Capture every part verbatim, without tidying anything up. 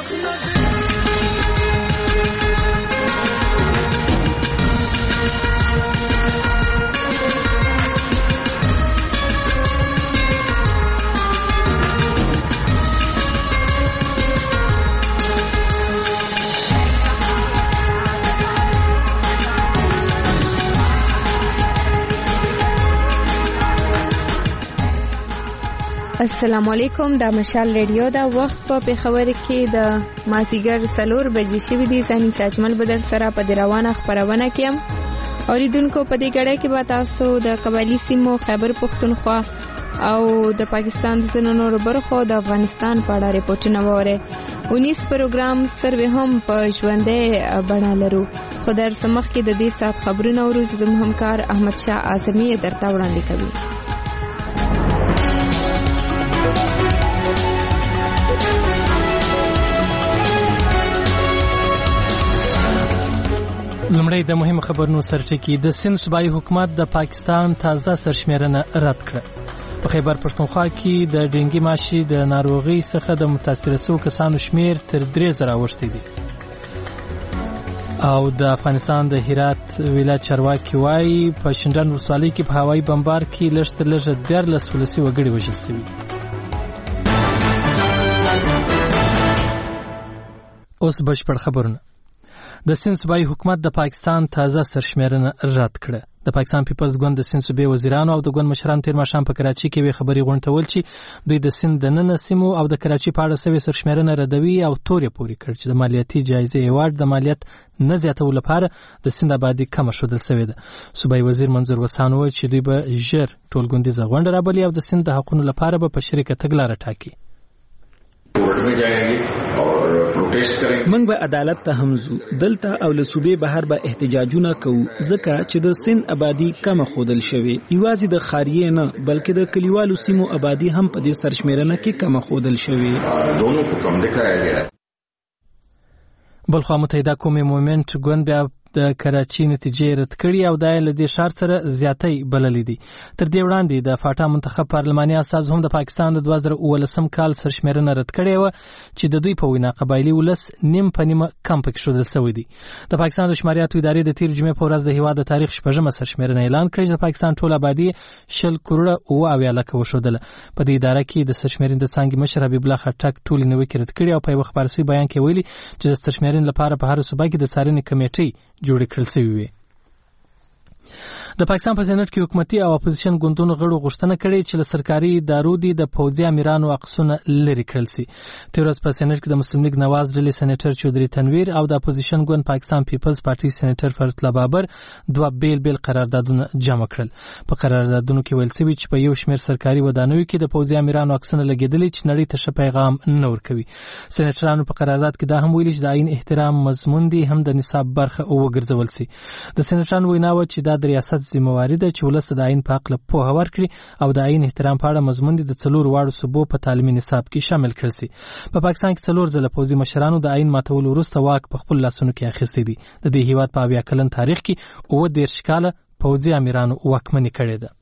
السلام علیکم. دا مشال ریډیو دا وخت په پیښور کې د مازیګر څلور بجې شوې دي. ځاني ساجمل بدر سره په روانه خبرونه کې ام اوریدونکو په دې غړې کې به تاسو د قبایلی سیمو خیبر پختونخوا او د پاکستان د ځینو نورو برخو د افغانستان په اړه ریپورتونه وره. اونیس پروګرام سروې هم په ژوندې بڼه لرو. خو در سمخ کې د دې سات خبرونه ورو زموږ همکار احمد شاه اعظمي درته وړاندې کوي. لمړی د مهمو خبرونو سرټکی. د سند صوبایي حکومت د پاکستان تازه سرشمیرنه رد کړه. په خیبر پښتونخوا کې د ډینګي ماشي د ناروغي څخه د متاثر شوو کسانو شمیر تر درې زره اوښتی دي. او د افغانستان د هرات ولایت چارواکي وایي په شینډان ولسوالۍ کې په هوایي بمبار کې لږ تر لږه دیارلس ولسي وګړي وژل شوي. اوس بشپړ خبرونه. د سند صوبایي حکومت د پاکستان تازه سرشمیرنه رد کړه. د پاکستان پیپلز ګوند د سند صوبې وزیرانو او د ګوند مشرانو تیر ماښام په کراچۍ کې وی خبري غونډول چې دوی د سند د نن سیمو او د کراچۍ په اړه سوي سرشمیرنه ردوي او تورې پوري کړ چې د مالیاتي جایزې ایوارډ د مالیات نه زیاتولو لپاره د سند آبادی کم شودل شوې ده. صوبایي وزیر منظور وسان وویل چې دوی به ژر ټولګوندیزه غونډه رابلي او د سند د حقوقو لپاره به په شریکه تګلاره ټاکي. منګ به عدالت ته هم زو دلته او له صوبې بهر به احتجاجونه کوو ځکه چې د سند آبادی کم خودل شوی. یوازې د خاریه نه بلکې د کلیوالو سیمو آبادی هم په دې سرشمیرنه کې کم خودل شوی. دونو کو کم دکھایا گیا. بلخوا متحده قومي مومنت ګوند بیا د کراچۍ نتیجې رد کړي او دا له دې شهر سره زیاتې بللې دي. تر دې وړاندې د فاټا منتخب پارلماني استاد هم د پاکستان د دوه زره اوولسم کال سرشمیرنه رد کړې و چې د دوی په وینا قبایلی ولس نیم په نیمه کم پکې شودل شوی دی. د پاکستان د شماریاتو ادارې د تیر جمعې په ورځ د هیواد د تاریخ شپږمه سرشمیرنه اعلان کړې چې د پاکستان ټول آبادی شل کروڑه اوه اویا لکه وشودله. په دې اداره کې د سرشمیرنې د څانګې مشر حبیب الله خټک ټول نیوکې رد کړې او په یو خبرسي بیان کې ویلي چې د سرشمیرنې لپاره په هر صوبه کې د څارنې کمیټې جوړ کړل شوی وي. د پاکستان په سېنات کې حکومتي او اپوزیشن ګوندونو غړو غوښتنه کړې چې له سرکاري ادارو دي د پوځي امیرانو عکسونه لري کړل شي. تیر ورځ په سېنات کې د مسلم لیگ نواز ډلې سېنیټر چودري تنویر او د اپوزیشن ګوند پاکستان پیپلز پارټي سېنیټر فرت الله بابر دوه بیل بیل قراردادونه جمع کړل. په قراردادونو کې ویل شوی چې په یو شمېر سرکاري ودانیو کې د پوځي امیرانو عکسونه لګیدلي چې نړۍ ته ښه پیغام نه ورکوي. سېنیټرانو په قرارداد کې دا هم ویلي چې د آئین احترام مضمون دي هم د نصاب برخه وګرځول شي. د سېنیټرانو وینا و چې دا د ریاست ذمہواری ده چې ولس د آئین په حق له پوهه ورکړي او د آئین احترام په اړه مضمون دي د څلور واړو صوبو په تعلیمي نصاب کې شامل کړل شي. په پاکستان کې څلور ځله پوځي مشرانو د آئین ماتولو وروسته واک په خپل لاسونو کې اخیستی دي. د دې هیواد په اویا کلن تاریخ کې اووه دېرش کاله پوځي امیرانو واکمني کړې ده.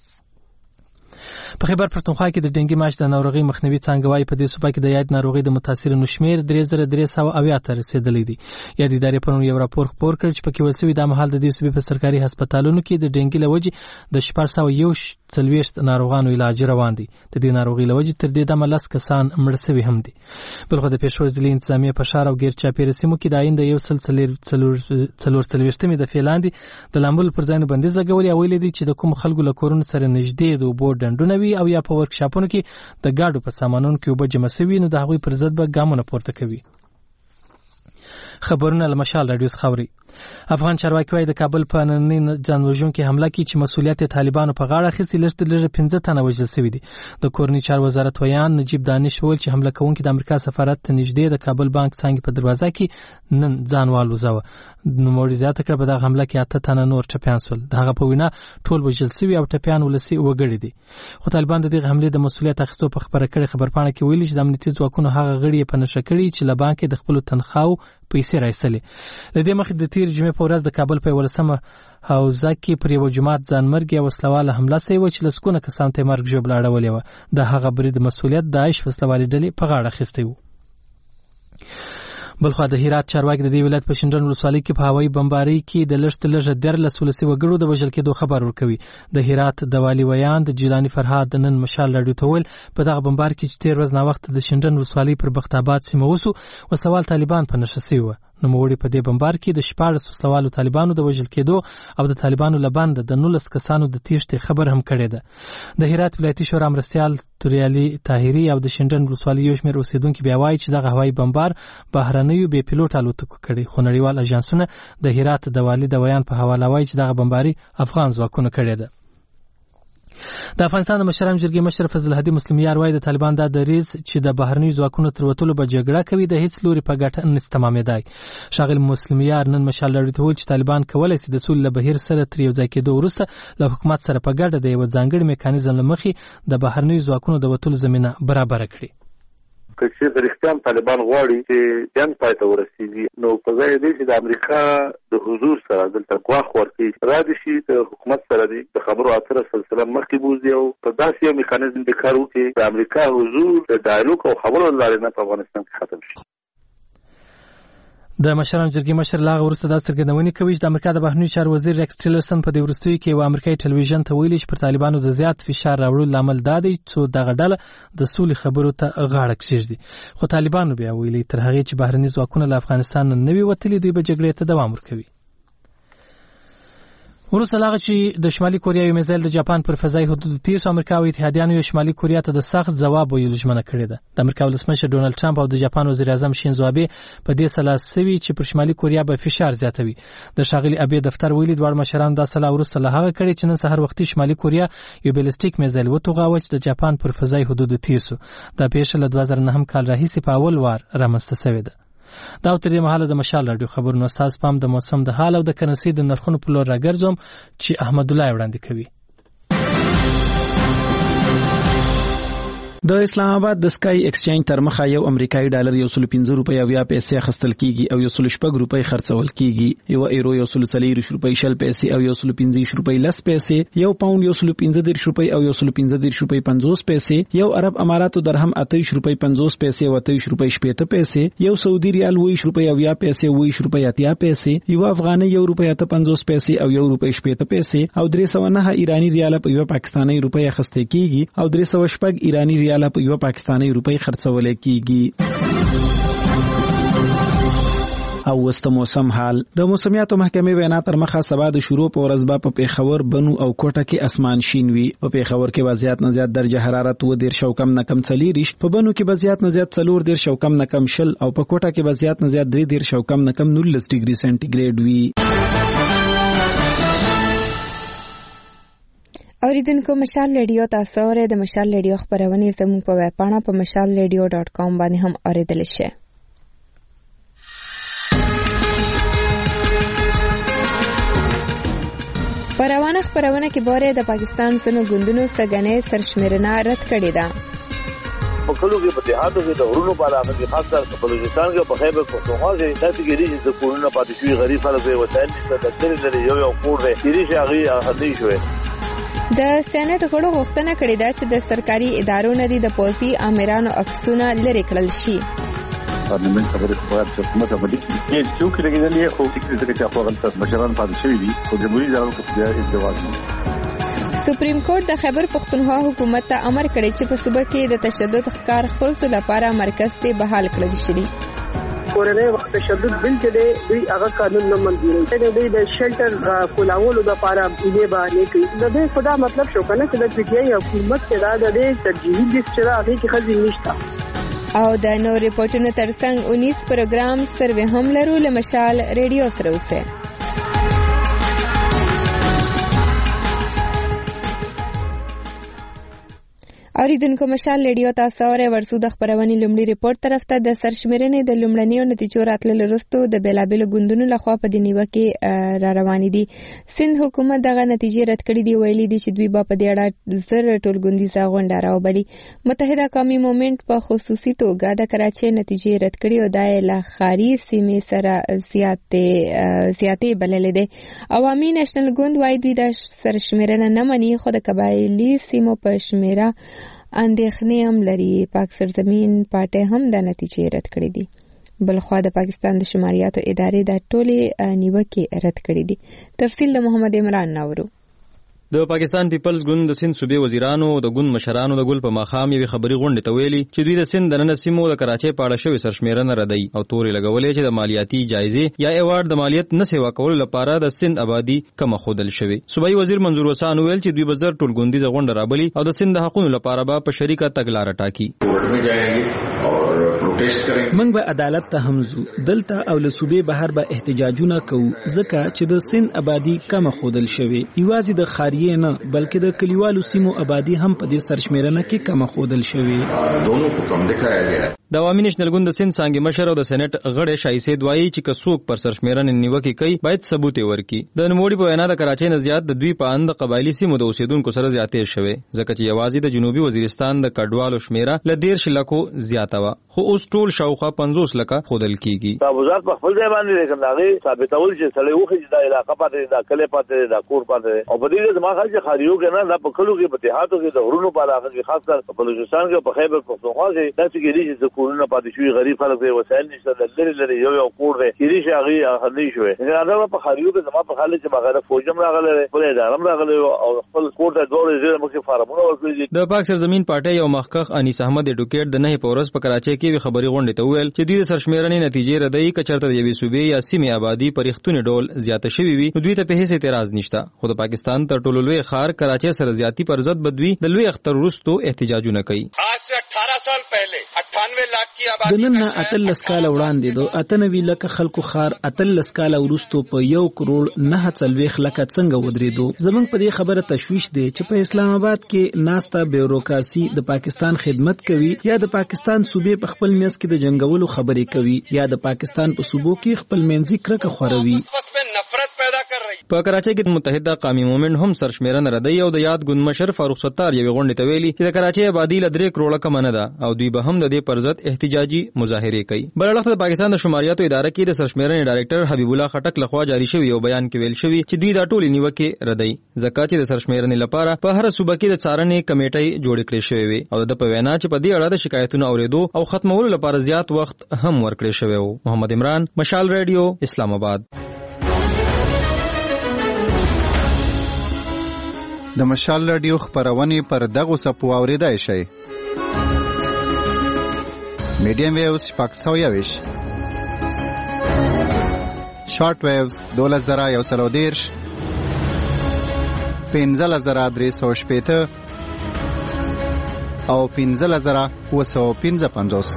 په خیبر پښتونخوا کې د ډینګي ماش د ناروغي مخنیوي څانګه وايي په دې صوبه کې د یاد ناروغي د متاثرینو شمیر درې زره درې سوه اویا ته رسیدلی دی. یاد ادارې پرون یو راپور خپور کړ چې پکې ویل شوي دا مهال د دې صوبې په سرکاري هسپتالونو کې د ډینګي له وجې د شپږ سوه یو څلوېښت ناروغانو علاج روان دی. د دې ناروغي له وجې تر دې دمه لس کسان مړه شوي هم دي. بلخو د پېښور ضلعي انتظامیه په ښار او ګیر چاپېره سیمو کې د آئین د یو سل څلور څلوېښتمې د فعل لاندې د لامبلو پر ځایونو بندیز لګولي او ویلي دي چې د کوم خلکو له کورونو سره نږدې د اوبو ډنډونه وي او یا په ورکشاپونو کې د ګاډو په سامانونو کې اوبه جمع شوي نو د هغوی پر ضد به ګامونه پورته کوي. خبرونه له مشال راډیو څخه اوري. افغان چارواکي وايي د کابل په نننۍ ځانوژونکې حمله کې چې مسؤلیت طالبانو په غاړه اخیستي لږ تر لږه پنځه تنه وژل شوي دي. د کورني چارو وزارت ویان نجیب دانش وویل چې حمله کوونکي د امریکا سفارت ته نږدې د کابل بانک څانګې په دروازه کې نن ځان والوځاوه. نوموړي زیاته کړه په دغه حمله کې اته تنه نور ټپیان شول. د هغه په وینا ټول وژل شوي او ټپیان ولسي وګړي دي. خو طالبان د دغه حملې د مسؤلیت اخیستو په خبره کړې خبرپاڼه کې ویلي چې د امنیتي ځواکونو هغه غړي په نشه کړي چې له بانک د خپلو تنخواو پیسې راایستلې. له دې مخکې د تیر جمعې په ورځ د کابل په یولسمه حوزه کې پر یو جومات ځانمرګي او وسلواله حمله شوې وه چې لسګونه کسانو ته یې مرګ ژوبله اړولې وه. د هغه برید مسؤلیت داعش وسلوالې ډلې په غاړه اخیستی و. بلخو د هرات چارواکي د دې ولایت په شینډن ولسوالۍ کې په هوایي بمبارۍ کې د لږ تر لږه دیارلس ولسي وګړو د وژل کېدو خبر ورکوي. د هرات د والي ویان د جیلاني فرهاد د نن مشال راډیو ته ویل په دغه بمبار کې چې تیر ورځ ناوخته د شینډن ولسوالۍ پر بخت آباد سیمه وسو او سوال طالبان په نشه سوي و. نوموړي په دې بمبار کې د شپاړس سوالو طالبانو د وژل کېدو او د طالبانو لبند د نولس کسانو د تیښتې خبر هم کړی ده. د هرات ولایتي شورا مرستیال توریالي طاهري او د شینډن ولسوالۍ یو شمېر اوسیدونکو بیا وایي چې دغه هوایي بمبار بهرنیو بې پیلوټ الوتکو کړی، خو نړیوال اژانسونه د هرات د والي د ویان په حواله وایي چې دغه بمباري افغان ځواکونو کړې ده. د افغانستان د مشرانو جرګې مشر فضل الهادي مسلمیار وایي د طالبان دا دریځ چې د بهرنیو ځواکونو تر وتلو به جګړه کوي د هیڅ لوري په ګټه نشي تمامېدای. ښاغلي مسلمیار نن مشال راډیو ته ویل چې طالبان کولی شي د سولې له بهیر سره تر یو ځای کېدو وروسته له حکومت سره په ګډه د یوه ځانګړي میکانیزم له مخې د بهرنیو ځواکونو د وتلو زمینه برابره کړي. که چې رښتیا طالبان غواړي چې جنګ پای ته ورسېږي نو په ځای دی چې د امریکا د حضور سره دلته ګواښ ورکړي را دي شي د حکومت سره دی د خبرو اترو سلسله مخکې بوځي او په داسې یو میکانیزم د کار وکړي د امریکا حضور د ډایالوګ او خبرو له لارې نه په افغانستان کې ختم شي. د مشرانو جرګې مشر لاغه ورسته دا څرګندونې کوي چې د امریکا د بهرنیو چارو وزیر ریکس ټیلرسن په دې وروستیو کې یو امریکایي ټلویزیون ته ویلي چې پر طالبانو د زیات فشار راوړلو لامل دا دی چې دغه ډله د سولې خبرو ته غاړه کېږدي. خو طالبانو بیا ویلي تر هغې چې بهرني ځواکونه له افغانستان نه وي وتلي دوی به جګړې ته دوام ورکوي. وروسته لاغه چې د شمالي کوریا یو میزایل د جاپان پر فضایي حدودو تیر سو، امریکا او اتحادیانو یو شمالي کوریا ته د سخت ځواب ویلو ژمنه کړې ده. د امریکا ولسمشر ډونالد ټرمپ او د جاپان وزیر اعظم شینزو آبه په دې سلا سوي چې پر شمالي کوریا به فشار زیاتوي. د ښاغلي آبه دفتر ویلي دواړه مشران دا سلا وروسته له هغه کړي چې نن سحر وختي شمالي کوریا یو بیلستیک میزایل وتوغاوه چې د جاپان پر فضایي حدودو تیر سو. دا پیښه له دوه زره نهم کال راهیسې په اول وار رامنځته شوې ده. دا تر دې مهاله د مشال راډیو خبرونو اساس پام د موسم د حال او د کرنسي د نرخونو په لور راګرځوم چې احمد الله وړاندې کوي. د اسلام آباد د سکای ایکسچینج تر مخه یو امریکایي ډالر یو سل پنځه روپۍ او یا پیسې اخیستل کیږي او یو سل شپږ روپۍ خرڅول کیږي. یو ایرو یو سل څلور روپۍ شل پیسې او یو سل پنځه روپۍ لس پیسې، یو پاوند یو سل پنځه روپۍ او یو سل پنځه روپۍ پنځوس پیسې، یو عرب اماراتو درهم اته روپۍ پنځوس پیسې او اته روپۍ شپږ پیسې، یو سعودي ریال ویش روپۍ او یا پیسې ویش روپۍ اتیا پیسې، یو افغاني یو روپۍ اته پنځوس پیسې او یو روپۍ شپږ پیسې او درې سوه نه ایرانی ریال په یو پاکستاني روپۍ اخیستل کیږي او درې سوه شپږ ایرانی ریال په یو پاکستاني روپۍ خرڅول کیږي. او وست موسم حال د موسمیاتو محکمې وینا تر مخه سبا د شروع په ورځ به په پیښور، بنو او کوټه کې اسمان شین وي. په پیښور کې وضعیت نه زیات درجه حرارت و ډیر شو کم نه کم څلوریش، په بنو کې وضعیت نه زیات څلور ډیر شو کم نه کم شل او په کوټه کې وضعیت نه زیات درې ډیر شو کم نه کم نولس ډیګري سنټیګریډ وي. اوریدونکو مشال ریډیو تاسو اورئ. د مشال ریډیو خبرونه زموږ په ویب پاڼه په مشال ریډیو ډاٹ کام باندې هم اوریدل شي. په روانه خبرونه کې باره د پاکستان سنو ګوندونو څخه سرشمیرنه رد کړې ده. په کلو کې په اتحادو کې د ورونو په علاقه کې خاص کر په بلوچستان کې په خیبر پختونخوا کې داسې کې دي چې کورونه پاتې شوي غریب خلک یې وسایل نشته، د ډېرې لرې یو یو کور دی تېرې شي هغې هدۍ شوی. د سېنات غړو غوښتنه کړې ده چې د سرکاري ادارو نه د پوځي آمرانو عکسونه لرې کړل شي. پارلمان خبرې په حکومت باندې کې څوک لګیدلې خو فکر دې چې خپل غلط مشران پاتې شوي دي او جمهوریت ادارو کې بیا ازدواج نه. سپریم کورټ د خیبر پختونخوا حکومت ته امر کړی چې په صوبه کې د تشدد ښکار خصوص لپاره مرکز ته بحال کړل شي. کورنۍ وخت تشدد بل چې دی دوی هغه قانون نه منځوري کوي، دوی د شلټر کولولو لپاره یې باندې کوي. د دې خدا مطلب شو کنه چې د پی ټی آی حکومت کې دا د ترجیحي لیست چې هغه کې خځې نشته. او د نو ریپورتونو ترڅنګ انیس پروګرام سروې هم لرو له مشال ریډیو سره اوسه. اوریدونکو مشال ریډیو تاسو اورئ. ورسو د خبرونې لومړی ریپورت طرف ته د سرشمیرنې د لومړنیو نتیجو راتللو وروسته د بیلابېلو ګوندونو لخوا په دې نیوکه کې را روانې دي. سند حکومت دغه نتیجې رد کړې دي، ویلي دي چې دوی به په دې اړه زر ټولګوندیزه غونډه راوبلي. متحده قومي مومنټ په خصوصي توګه د کراچۍ نتیجې رد کړې او د له ښاري سیمې سره زیاتې زیاتې بللې دي. عوامي نېشنل ګوند وايي دوی د سرشمیرنه نه مني، خو د قبایلي سیمو په شمیره اندېښنې هم لري. پاک سرزمین پارټۍ هم د نتیجې رد کړې دي. بلخوا د پاکستان د شماریاتو ادارې د ټولې نیوکې رد کړې دي. تفصیل د محمد عمران ناورو. د پاکستان پیپلز ګوند د سند صوبې وزیرانو د ګوند مشرانو د ګل په ماخام یوې خبري غونډې ته ویلي چې دوی د سند د نن سیمو د کراچۍ په اړه شوې سرشمیرنه ردوي او تورې لګولې چې د مالیاتي جایزې یا ایوارډ د مالیت نه سیوا کولو لپاره د سند آبادی کم خودل شوی. صوبایي وزیر منظور وسان ویل چې دوی بزر ټول ګوندیزه غونډه رابلی او د سند د حقوقو لپاره به په شریکه تګلارې ټاکي. موږ به عدالت ته هم ځو دلته او له صوبې بهر به احتجاجونه کوو ځکه چې د سند آبادی کم خودل شوی. یوازې د خاریې نه بلکې د کلیوالو سیمو آبادی هم په دې سرشمیرنه کې کم خودل شوی. دونوں کو کم دکھایا گیا. د عوامي نېشنل ګوند د سند څانګې مشر او د سېنات غړی شاه سید وایي چې کڅوک پر سرشمیرنه نیوکه کوي باید ثبوت ورکړي. د نوموړي په وینا د کراچۍ نه زیات د دوی په اند قبایلی سیمو د اوسیدونکو سره زیاتې شوی ځکه چې یوازې د جنوبي وزیرستان د کډوالو شمیره ل ډیر شلکو زیاته و خو اوس ټول شاوخوا پنځوس لکه خودل کیږي. دا وزارت په خپل ځای باندې لیکن هغه ثابتول چې سړی وخت چې د علاقې پاتې د کله پاتې د کور پاتې او په دې ځما خالي خاریو کې نه د پکلو کې په دیهاتو کې د غرونو په علاقه کې خاص کر په بلوچستان کې په خیبر پختونخوا کې داسې کې دي چې کورونه پاتې شوی غریب خلک به وسایل نشته د لری لری یو یو کور دی کېږي چې هغه هلي شوی. دا په خاریو کې ځما په خالي چې بغیر فوجم راغله په ادارم راغله او خپل کور ته دوه ځله مخکې فارمونه ورکړي. د پاک سرزمین پارټي او مخکخ انیس احمد اډوکیټ د نه پورس په کراچۍ کې خبري غونډه ته ویل چې دوی د سرشمیرنې نتیجې ردی کچرته د یوې صوبې یا سیمې آبادی په ریښتونی ډول زیاته شوی وي نو دوی ته په هیڅ اعتراض نشته. خو د پاکستان تر ټولو لوی ښار کراچۍ سره زیاتی پر ضد بدوی د لوی اختر وروسته احتجاجونه کوي. आज से अठारह साल पहले अट्ठानवे लाख की आबादी د نن اتلس کال وړاندې د اتنوي لک خلکو خار اتلس کال وروسته په یو کروڑ نه څلويخ لک څنګه ودرېدو. زمونږ په دې خبره تشویش دی چې په اسلام آباد کې ناستا بیوروکراسي د پاکستان خدمت کوي یا د پاکستان صوبې په خپل میاس کې د جنگولو خبرې کوي یا د پاکستان په صوبو کې خپل منځي کرکه خوروي. په کراچۍ کې متحده قومي مومنټ هم سرشمیرنه ردی او د یاد ګوند مشر فاروق ستار یوې غونډې ته ویلي چې د کراچۍ آبادی ل درې کروڑه کم نه ده او دوی به هم د دې پر ضد احتجاجي مظاهره کوي. بل اړخ د پاکستان د شماریاتو اداره کې د سرشمیرنې ډایریکټر حبیب الله خټک لخوا جاری شوی یو بیان کې ویل شوی چې دوی دا ټول نیوکه ردی ځکه چې د سرشمیرنې لپاره په هر صوبه کې د څارنې کمیټې جوړ کړې شوی وي او د په وینا چې په دې اړه د شکایتونو اوریدو او ختمولو لپاره زیات وخت هم ورکړی شوی وو. محمد عمران، مشال ریډیو، اسلام آباد. د مشال رادیو خبرونه پر دغه سپو اوریدای شي. میډیم ویوز شپږ سوه یویش، شارټ ویوز دولس زره یو سل او دیرش، پنځلس زره درې سوه شپېته او پنځلس زره اووه سوه پنځه پنځوس.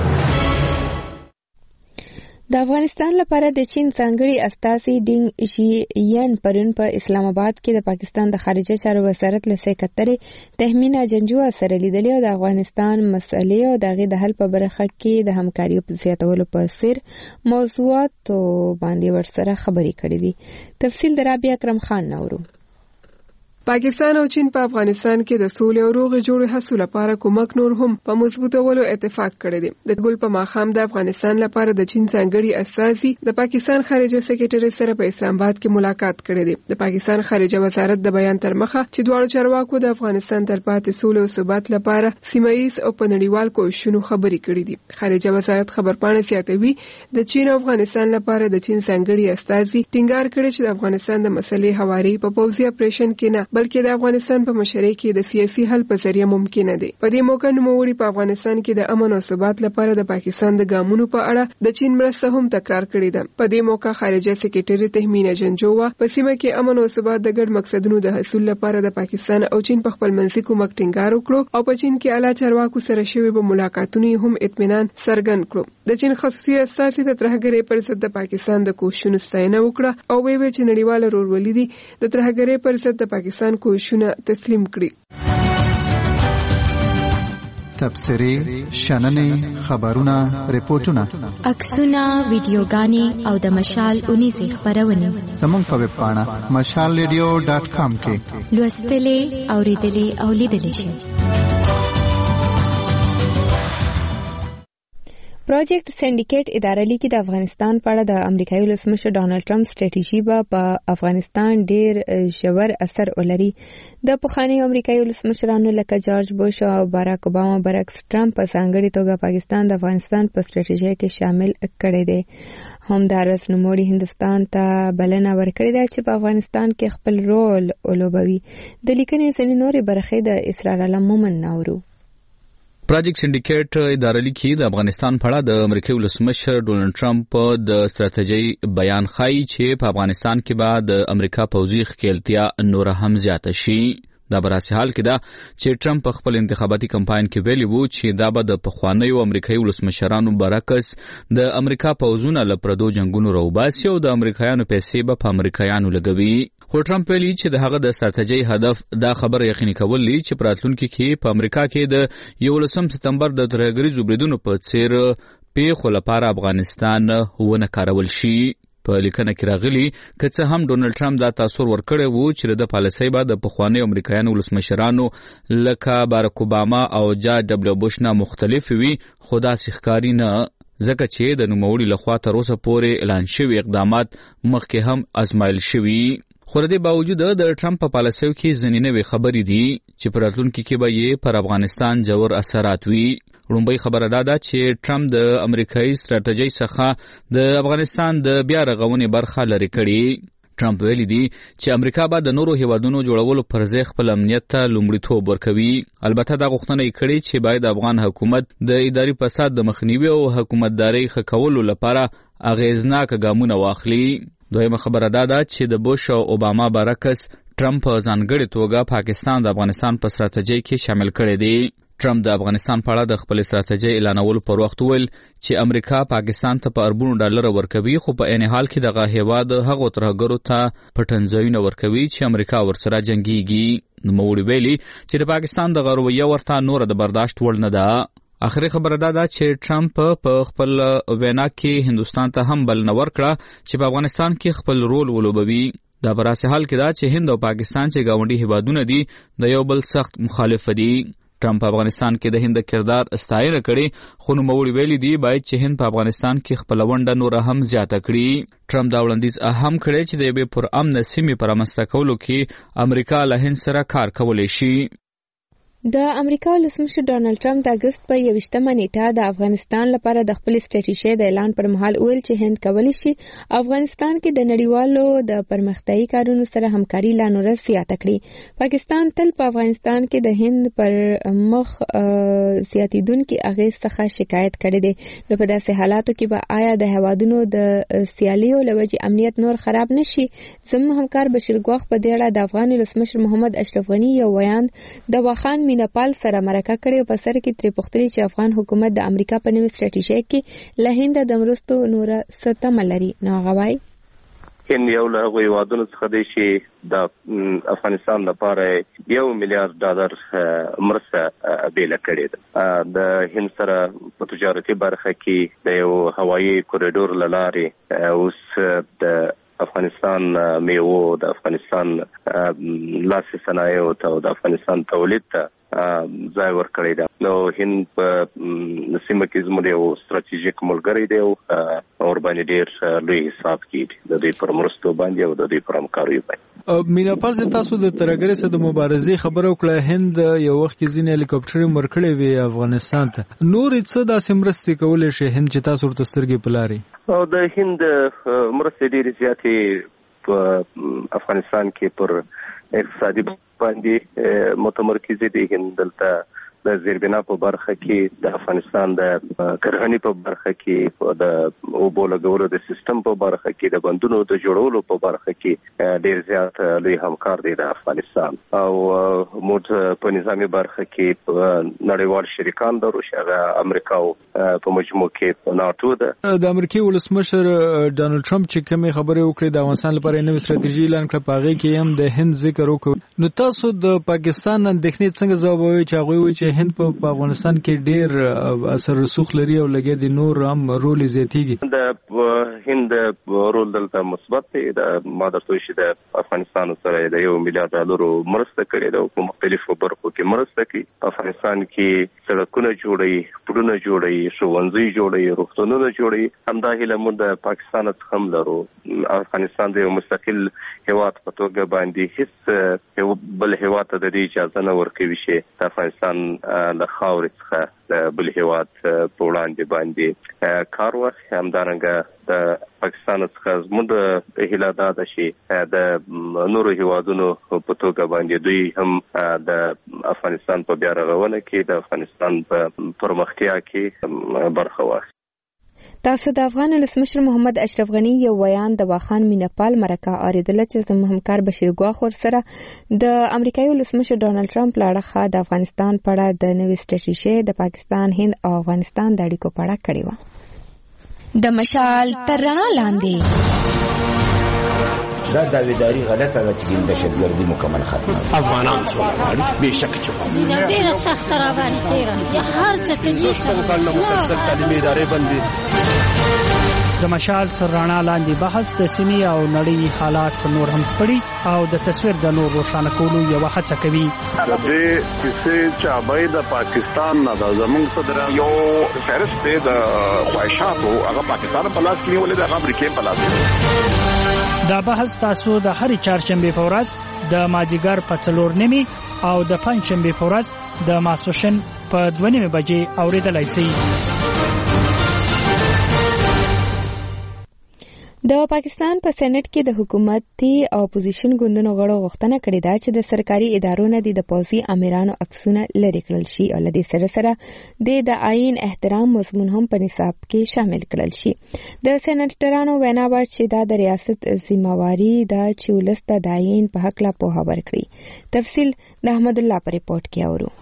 د افغانستان لپاره د چین ځانګړي استازي ډینګ شي یان پرون په اسلام آباد کې د پاکستان د خارجه چارو وزارت له سکرټري تهمینا جنجوا سره لیدلې او د افغانستان مسلې او د غي د حل په برخه کې د همکاري په زیاتولو په سر موضوعات باندې ورسره خبرې کړې دي. تفصیل د رابعه اکرم خان نورو. پاکستان او چین په افغانستان کې د سولې او روغې جوړې هڅو لپاره کومک نور هم په مضبوطولو اتفاق کړی دی. د ګل په ماخام د افغانستان لپاره د چین ځانګړي استازي د پاکستان خارجه سکرټري سره په اسلام آباد کې ملاقات کړی دی. د پاکستان خارجه وزارت د بیان تر مخه چې دواړو چارواکو د افغانستان تلپاتې سولې او ثبات لپاره سیمایي او په نړیوال کوښښونو خبرې کړې دي. خارجه وزارت خبرپاڼه زیاتوي د چین او افغانستان لپاره د چین ځانګړي استازي ټینګار کړی چې د افغانستان د مسلې هواري په پوځي اپریشن کې نه بلکې د افغانستان په مشرۍ کې د سیاسي حل په ذریعہ ممکن دی. په دې موقع نوموړي په افغانستان کې د امن او ثبات لپاره د پاکستان د ګامونو په اړه د چین مرسته هم تکرار کړې ده. په دې موقع خارجه سکرټري تهمینا جنجوا په سیمه کې امن او ثبات د ګډ مقصدونو د حصول لپاره د پاکستان او چین په خپل منځي کومک ټینګار وکړو او په چین کې اعلی چارواکو سره شوی په ملاقاتونو هم اطمینان څرګند کړو. د چین خصوصي استازي د ترهګرۍ پر ضد د پاکستان د کوښښونو ستاینه وکړه او ویل چې نړیوال ورورولي دي د ترهګرۍ پر ضد د پاکستان کوښښونه تسلیم کړي. تبصرې، شننې، خبرونه، ریپورتونه، عکسونه، ویډیوګانې او د مشال اونیزې خبرونه زموږ په ویب پاڼه مشال ریډیو ډاټ کام کې لوستلې، اوریدلې او لیدلې شئ. پروجیکټ سندیکیټ اداره لیکي د افغانستان په اړه د امریکایي ولسمشر ډانلډ ټرمپ ستراتیژي به په افغانستان ډیر ژور اثر ولري. د پخوانیو امریکایي ولسمشرانو لکه جورج بوش او باراک اوباما برعکس ټرمپ په ځانګړي توګه پاکستان د افغانستان په ستراتیژي کې شامل کړی دی. همدارس نوموړي هندستان ته بلنه ورکړې ده چې په افغانستان کې خپل رول ولوبوي. د لیکنې ځینې نورې برخې د اسرار علم مومن ناورو. پروجیکټ سندیکیټ اداره لیکي د افغانستان په اړه د امریکایي ولسمشر ډونلډ ټرمپ د ستراتیژي بیان ښایي چې په افغانستان کې به د امریکا پوځي ښکېلتیا نور هم زیاته شي. دا براسي حال کې ده چې ټرمپ په خپل انتخاباتي کمپاین کې ویلي وو چې دا به د پخوانیو امریکایي ولسمشرانو برعکس د امریکا پوځونه له پردو جنگونو راوباسي او د امریکایانو پیسې به په امریکایانو لګوي. خو ټرمپ ویلي چې د هغه د ستراتیژي هدف دا خبره یقیني کول دي چې په راتلونکي کې په امریکا کې د یولسم سپتمبر د ترهګریزو بریدونو په څیر پیښو لپاره افغانستان ونه کارول شي. په لیکنه کې راغلي که څه هم ډونلډ ټرمپ دا تاثر ورکړی وو چې د پالیسۍ به د پخوانیو امریکایانو ولسمشرانو لکه باراک اوباما او جورج ډبلیو بوش نه مختلف وي، خو داسې ښکاري نه، ځکه چې د نوموړي لخوا تر اوسه پورې اعلان شوي اقدامات مخکې هم ازمایل شوي. خو د دې باوجود د ټرمپ په پالیسیو کې ځینې نوې خبرې دي چې په راتلونکي کې به یې پر افغانستان ژور اثرات وي. لومړی خبره دا ده چې ټرمپ د امریکایي ستراتیژۍ څخه د افغانستان د بیا رغونې برخه لرې کړې. ټرمپ ویلي دي چې امریکا به د نورو هیوادونو جوړولو پر ځای خپل امنیت ته لومړیتوب ورکوي. البته دا غوښتنه یې کړې چې باید افغان حکومت د اداري فساد د مخنیوي او حکومتدارۍ ښه کولو لپاره اغیزناک ګامونه واخلي. دویمه خبره دا ده چې د بوش او اوباما برعکس ټرمپ په ځانګړې توګه پاکستان د افغانستان په ستراتیژۍ کې شامل کړی دی. ټرمپ د افغانستان په اړه د خپل ستراتیژۍ اعلانولو پر وخت ویل چې امریکا پاکستان ته په اربونو ډالر ورکوي، خو په عین حال کې دغه هیواد هغو ترهګرو ته پټنځایونه ورکوي چې امریکا ورسره جنګیږي. نوموړي ویلي چې د پاکستان دغه رویه ورته نوره د برداشت وړ نه ده. آخري خبره دا ده چې ټرمپ په خپل وینا کې هندوستان ته هم بلنه ورکړه چې په افغانستان کې خپل رول ولوبوي. دا براسي حال کې ده چې هند او پاکستان چې ګاونډي هیوادونه دي د یو بل سخت مخالف دي. ټرمپ په افغانستان کې د هند کردار ستاینه کړي، خو نوموړي ویلي دي باید چې هند په افغانستان کې خپل ونډه نور هم زیاته کړي. ټرمپ دا وړاندیز هم کړی چې د یوې پرامن سیمې په رامنځته کولو کې امریکا له هند سره کار کولی شي. د امریکا ولسمشر ډانلډ ټرمپ د اگست په یوویشتمه نیټه د افغانستان لپاره د خپل ستراتیژۍ د اعلان پر مهال ویل چې هند کولی شي افغانستان کې د نړیوالو د پرمختیايي کارونو سره همکاري لا نور زیاته کړي. پاکستان تل په افغانستان کې د هند پر مخ زیاتیدونکو اغیز څخه شکایت کړی دی. نو په داسې حالاتو کې به آیا د هوادونو د سیالیو لوجې امنیت نور خراب نشي؟ زموږ همکار بشیر ګواخ په دې اړه د افغان ولسمشر محمد اشرف غنی یو بیان د واخان میناپال سره مرکه کړې او په سر کې ترې پوښتنه چې افغان حکومت د امریکا په نوې ستراتیژۍ کې له هند د مرستو نور څه تمه لري. نو هغه وایي هند یو له هغو هیوادونو څخه دی چې د افغانستان لپاره یو میلیارډ ډالر مرسته بیله کړې ده. د هند سره په تجارتي برخه کې د یو هوایي کوریډور له لارې اوس د افغانستان میوو، د افغانستان لاسي صنایعو ته او د افغانستان تولید ته ځای ورکړی ده. نو هند په سیمه کې زموږ یو ستراتیژیک ملګری دی او ورباندې ډېر لوی حساب کیږي د دوی پر مرستو باندې او د دوی پر همکاریو باندې. میناپال چې تاسو د ترهګرۍ سره د مبارزې خبره وکړه، هند یو وخت کې ځینې هلیکاپټرې ورکړې وې افغانستان ته. نور څه داسې مرستې کولی شي هند چې تاسو ورته سترګې په لارې؟ او د هند مرستې ډېرې زیاتې په افغانستان کې پر اقتصادي باندې متمرکز دي. هند دلته د زیربنا په برخه کې د افغانستان د کرهنې په برخه کې د اوبو لګولو د سیستم په برخه کې د بندونو د جوړولو په برخه کې ډېر زیات لوی همکار دی د افغانستان. او موږ په نظامی برخه کې نړیوال شریکان لرو چې هغه امریکا په مجموع کې ناتو ده. د امریکای ولسمشر ډانلډ ټرمپ چې کومه خبره وکړه د افغانستان لپاره نوې ستراتیژي اعلان کړه، په هغه کې هم د هند ذکر وکړ. نو تاسو د پاکستان اندېښنې څنګه ځواب وایي چې هغه وایي چې د هند په افغانستان کې ډېر اثر رسوخ لري او لګي د نور هم رول زیاتېږي. د هند رول دلته مثبت دی. د مادر توشي د افغانستان سره د یو میلیارډ ډالرو مرسته کړې ده او په مختلفو برخو کې مرسته کوي. افغانستان کې سړکونه جوړوي، پلونه جوړوي، ښوونځي جوړوي، روغتونونه جوړوي. همدا هیله موږ د پاکستان څخه هم لرو. افغانستان د یو مستقل هیواد په توګه باندې هیڅ بل هیواد ته د دې اجازه نه ورکوي چې د افغانستان له خاورې څخه د بل هیواد په وړاندې باندې کار واخلي. همدارنګه د پاکستان څخه زموږ هیله دا ده چې د نورو هیوادونو په توګه باندې دوی هم د افغانستان په بیا رغونه کې د افغانستان په پرمختیا کې برخه واخلي. تاسو د افغان ولسمشر محمد اشرف غنی یو بیان د واخان مینپال مرکه اوریدل چې زموږ همکار بشیر ګواخ ور سره د امریکایي ولسمشر ډونالد ټرمپ لړخه د افغانستان په اړه د نوې ستراتیژي د پاکستان، هند او افغانستان د اړیکو په اړه کړې و. د مشال تر رڼا لاندې دا داویداری غلطه ده چې د شتګردي مکمل ختمه افغانان څو به شک چوکا ډیره سخت را باندې تیرا یا هر څه کې څه کله مسلسل تعلیمي ادارې باندې د مشال تر رڼا لاندې بحث د سیمې او نړۍ حالات نور هم سپړي او د تصویر د نور روښانه کولو یو هڅه کوي. د دې کیسې چې ابای د پاکستان نه د زمونږ صدر یو فهرست دی د خواهشاتو هغه پاکستان په لاس کې ولې د امریکای په لاس کې. دا بحث تاسو د هرې چهارشنبه په ورځ د مازیګر په څلور نیمې او د پنځشنبه په ورځ د ماسپښین په دوه نیمې بجې اوریدلای شئ. د پاکستان په سېنات کې د حکومتي او اپوزیشن ګوندونو غړو غوښتنه کړې ده چې د سرکاري ادارو نه د پوځي امیرانو عکسونه لرې کړل شي او له دې سره سره د د آئین احترام مضمون هم په نصاب کې شامل کړل شي. د سېناترانو وینا وه چې دا د ریاست ذمہواری ده چې ولس ته د آئین په حق لا پوهه ورکړي. تفصیل د احمد الله په ریپورت کې اورو.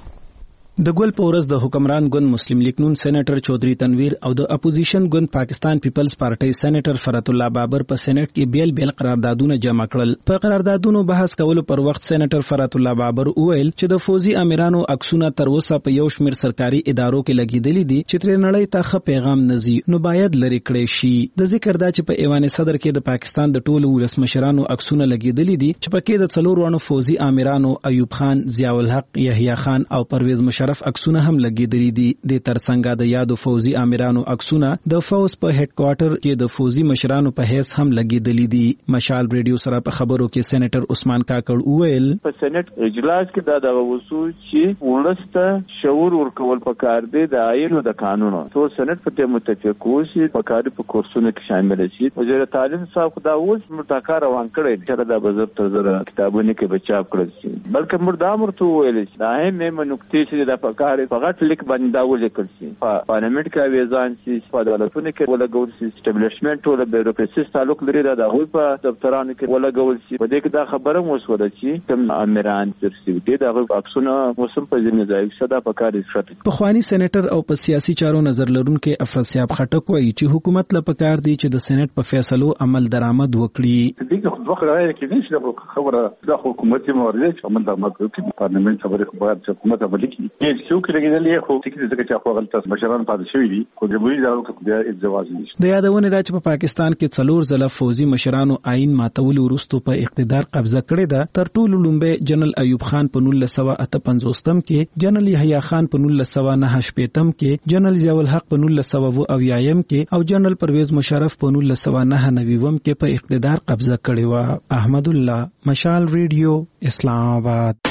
د ګل په ورځ د حکمران ګوند مسلم لیگ نون سېنیټر چودري تنویر او د اپوزیشن ګوند پاکستان پیپلز پارټي سېنیټر فرات الله بابر په سېنات کې بیل بیل قراردادونه جمع کړل. په قراردادونو بحث کولو پر وخت سېنیټر فرات الله بابر وویل چې د فوزي امیرانو عکسونه تر اوسه په یو شمېر سرکاري ادارو کې لګیدلي دي چې تر نړۍ ته ښه پیغام نزي نو باید لري کړی شي. د ذکر دا چې په ایوان صدر کې د پاکستان د ټولو ولسمشرانو عکسونه لګیدلي دي چې پکې د څلور وانو فوزي امیرانو ایوب خان، ضیاء الحق، یحیی خان او پرویز مشرف عکسونه هم لګیدلي دي. د ترڅنګ د یادو فوزي امیرانو عکسونه د فوز په هډ کوارټر کې د فوزي مشرانو په حیث هم لګیدلي دي. مشال ریډیو سره په خبرو کې سېنیټر عثمان کاکړ وویل په سېنات اجلاس کې دا د وسو چې ولسته شعور ورکول پکار دی د آئین او د قانونو ټول سېنات په دې متفق وشي پکار په کورسونو کې شامل شي. وزیر تعلیم صاحب خدا اوس متکا روان کړی چې دا بزرګ تر زره کتابونه کې بچاپ کړی شي بلکې مردا مرته ویل شي دا هم نقطې چې د پکار فقط لیک باندې دا ولیکل شي په پارلیمنت کې ویزان شي په دولتونو کې ولګول شي اسټابلیشمنت ټول بیوروکراسي تعلق لري دا د هغوی په دفترانو کې ولګول شي. په دې کې دا خبره مو وسوله چې کوم امیران ترسي دي دا عکسونه موسم په ځینې ځای کې صدا پکاري شته. په خواني سېنیټر او په سیاسي چارو نظر لرونکو افراسیاب خټک وایي چې حکومت له پکار دی چې د سېنات په فیصلو عمل درآمد وکړي. دغه خبره راځي کې نشي خبره د حکومتي مورید چې عمل درآمد وکړي. پارلیمنت خبره خبره چې حکومت عملي کړي چې څوک لګیدلې خو ټیک دې ځکه چې خپل تاسو بشران پاتې شوی دي خو د ویل دا بیا ازدواج نشي. د یادونه دا چې په پاکستان کې څلور ځله فوزي مشرانو آئین ماتول وروسته په اقتدار قبضه کړې ده. تر ټولو لومبه جنرال ایوب خان په نولس سوه اته پنځوستم کې، جنرال یحیی خان په نولس سوه نهه شپېتم کې، جنرال ضیاء الحق په نولس سوه اویایم کې او جنرال پرویز مشرف په نولس سوه نهه نویم کې په اقتدار قبضه کړې و. احمد الله، مشال ریډیو، اسلام آباد.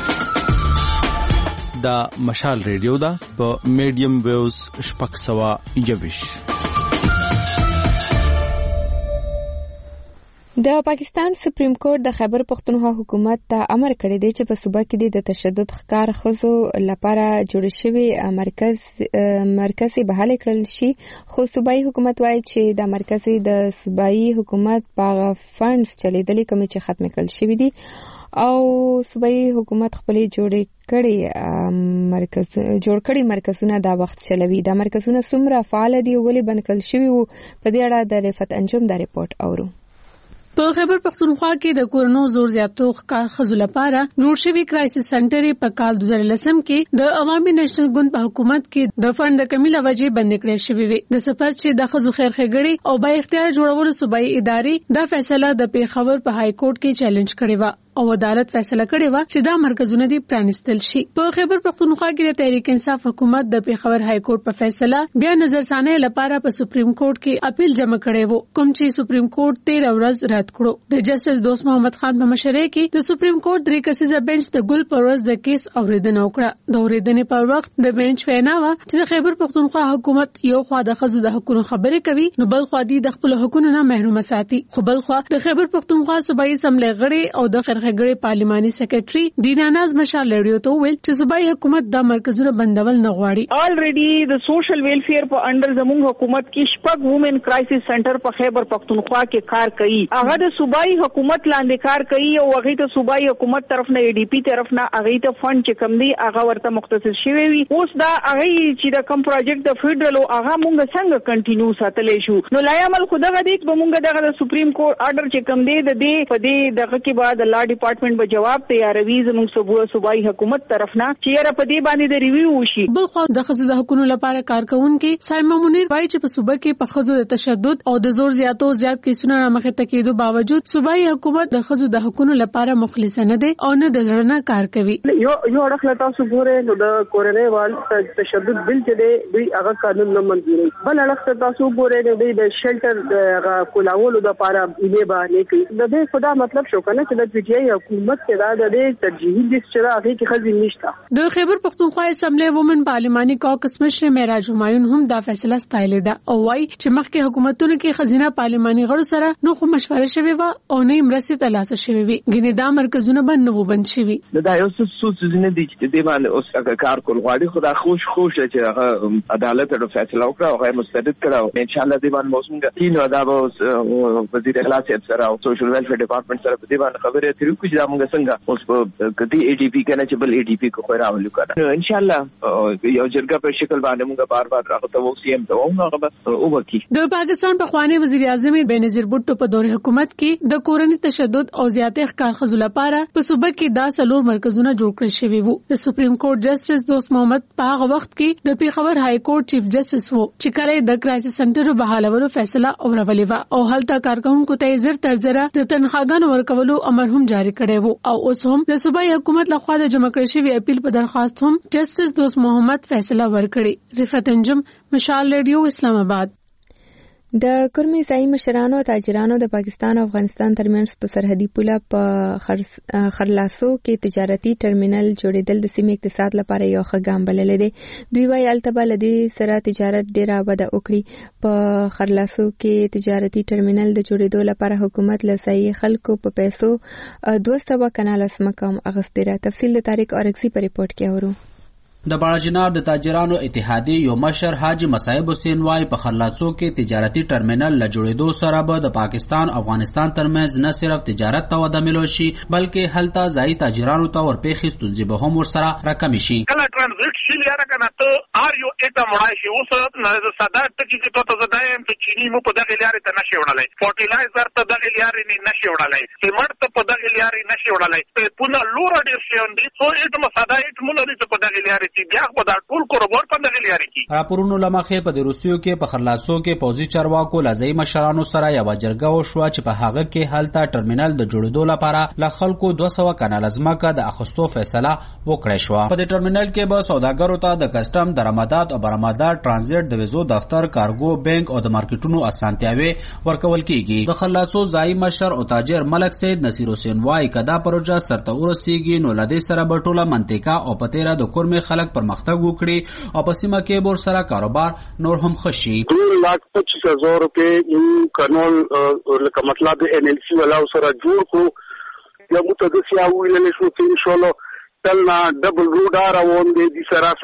دا مشال ریډیو دا په میډیم ویوز شپږ سوه یوویش. د پاکستان سپریم کورټ د خیبر پختونخوا حکومت ته امر کړی دی چې په صوبه کې د تشدد ښکار ښځو لپاره جوړ شوی مرکز مرکزي بحال کړل شي. خو صوبایي حکومت وایي چې د مرکزي د صوبایي حکومت په فنډز چلیدلې کوم چې ختم کړل شوی دي او صوبایي حکومت خپل جوړ کړي مرکز جوړ کړي مرکزونه دا وخت چلوي. دا مرکزونه څومره فعال دي او ولې بند کړل شوی وو په دې اړه د رفت انجم دا ریپورت اورو. په خیبر پختونخوا کې د کورونو زور زیاتو ښکار خزو لپاره جوړ شوی کرایسس سنټر په کال دوه هزار لسم کې د عوامي نېشنل ګوند په حکومت کې د فند د کمی لوجې بند کړې شوې وي. د سپس چې د خزو خیر خګړي او با اختیار جوړولو صوبایي ادارې دا فیصله د پیښور په های کورټ کې چیلنج کړې و او عدالت فیصله کړې و چې دا مرکزونه دي پرانستل شي. په خیبر پختونخوا کې د تحریک انصاف حکومت د پیښور های کورټ په فیصله بیا نظر ثانیه لپاره په سپریم کورټ کې اپیل جمع کړی وو، کوم چې سپریم کورټ تیره ورځ رد کړو. د جسټس دوست محمد خان په مشرۍ کې د سپریم کورټ درې کسیزه بنچ د ګل پر ورځ د کیس اوریدنه وکړه. د اوریدنې پر وخت د بنچ وینا و چې د خیبر پختونخوا حکومت یو خوا د خزو د حقوقو خبرې کوي، نو بل خوا دی د خپل حقوقو نه محروم ساتي. خو بل خوا د خیبر پختونخوا صوبایي اسمبلی غړي او د خرخګړي پارلماني سیکریټري دینا ناز مشال لريو ته ویل چې صوبایي حکومت د مرکزونو بندول نه غواړي. الریډي د سوشل ویلفیر په انډر زموږ حکومت کې شپږ وومن کرایسس سنټر په خیبر پختونخوا کې کار کوي. هغه د صوبایي حکومت لاندې کار کوي او هغه ته صوبایي حکومت طرف نه ای ډي پی طرف نه هغه ته فند چې کم دی هغه ورته مختص شوی وي. اوس دا هغه چې د کم پروجیکټ د فدرل او هغه مونږ څنګه کنټینیو ساتلې شو. نو لای عمل خو دغه دی به مونږ دغه د سپریم کورټ آرډر چې کم دی د دې په دې دغه کې بعد لا ډپارټمنټ به جواب تیاروي زموږ صوبو صوبایي حکومت طرف نه چې یاره په دې باندې د ریویو وشي. بل خو د خزو د حقوقو لپاره کارکونکو سایمه منیر وایي چې په صوبه کې په خزو د تشدد او د زور زیاتو زیات کیسونو رامخه تکیدو باوجود صوبایي حکومت د خزو د حقوقو لپاره مخلص نه دی او نه د ځړنه کار کوي. یو یو اړخ لتا سو ګوره نو د کورنۍ وال تشدد بل چې دی دوی هغه قانون نه منځوري. بل اړخ تاسو ګوره نو دوی د شلټر د کولاولو د لپاره یې باندې کوي. د دې خدا مطلب شو کنه چې د پی ټی آی حکومت کې دا د ترجیحي لیست چې هغه کې خزي نشته. د خیبر پختونخوا اسمبلی وومن پارلماني کاکس مشر معراج همایون هم دا فیصله ستایلې ده او وايي چې مخکې حکومتونو کې خزینه پارلماني غړو سره نو خو مشوره شوی و او نه مرستې ترلاسه شوی وي. ګینه دا مرکزونه باندې نو بند شوی. دا یو څه څه نه دي چې د باندې اوس کار کول غواړي. خدا خوش خوش چې هغه عدالت د فیصله وکړه او هغه مستند کړه. ان شاء الله د باندې موسم تینو دا به وزیر اخلاص سره او سوشل ویلفیر ډپارټمنټ سره په دې باندې خبرې اترې وکړي چې موږ څنګه اوس په کدي ای ډي پی کنه چې بل ای ډي پی کو خو راولو کړه. ان شاء الله یو جرګه په شکل باندې موږ بار بار راغته وو سی ام ته وو هغه به او وکي. د پاکستان په خواني وزیر اعظم بینظیر بوټو په دور حکومت کې د کورنۍ تشدد او زیاتې ښکار خزو لپاره په صوبه کې دا سلور مرکزونه جوړ کړی شوی وو. د سپریم کورټ جسټس دوست محمد په هغه وخت کې د پیښور های کورټ چیف جسټس وو چې کله د کرایسس سنټر بحالولو فیصله اورولې و او هلته کارکونکو ته زر تر زر د تنخواګانو ورکولو امر هم جاری کړی وو او اوس هم د صوبایي حکومت لخوا د جمع کړی شوی اپیل په درخواست هم جسټس دوست محمد فیصله ورکړي. رفعت انجم، مشال ریډیو، اسلام آباد. د کورمې ځایي مشرانو او تاجرانو د پاکستان او افغانستان ترمنځ په سرحدي پوله په خرلاسو کې تجارتي ټرمینل جوړېدل د سیمې اقتصاد لپاره یو ښه ګام بللی دی. دوی وايي التبه لدې سره تجارت ډېره وده وکړي. په خرلاسو کې تجارتي ټرمینل د جوړېدو لپاره حکومت له ځایي خلکو په پیسو دوه سوه کناله ځمکه هم اخیستې ده. تفصیل د طارق اورکزي په ریپورت کې اورو. د باجنار د تاجرانو اتحادیې یو مشر حاجی مصعب حسین وايي په خرلاڅو کې تجارتي ټرمینل له جوړېدو سره به د پاکستان او افغانستان ترمنځ نه صرف تجارت ته وده ملو شي بلکې هلته ځایي تاجرانو ته ورپېښې ستونزې به هم ورسره راکمې شي. کله ټرانزیټ شي یاره کنه ته آر یو ایته مړای شي اوس نه ساده ټکی کې ته زدایم ته چینی مو په دغه لارې ته نشي وړلای، فرټیلایزر ته دغه لارې نه نشي وړلای، سیمنټ ته په دغه لارې نشي وړلای، پونه لور ډیر شي اندي سو ایته مساده ایته مونږ لري په دغه لارې بیا په دا ټول کوربور په دغه لارې کې. راپورونو لمخې په دروستیو کې په خرلاسو کې پوځي چارواکو لځای مشرانو سره یو جرګه وشوه چې په هغه کې هلته ټرمینل د جوړېدو لپاره ل خلکو دوه سوه کناله ځمکه د اخیستو فیصله وکړې شوه. په دې ټرمینل کې به سوداګرو ته د کسټم درآمدات او برآمدات ټرانزیټ د ویزو دفتر کارګو بانک او د مارکیټونو اسانتیاوي ورکول کیږي. د خرلاسو ځای مشر او تاجر ملک سید نصیر حسین وايي کدا پروژه سرته ورسیږي نو لدې سره به ټوله منطقه او پتیرا د کورمې خلک پرمختګ وکړي او په سیمه کې بور سره کاروبار نور هم خشي. دو لاکھ پچیس ہزار روپے قانون لکه مطلب ان ال سی ولا سره جوړ کو یا متدسیا ویل شو چې ان شاء الله تلنا ډبل روډ راوون دي سره سره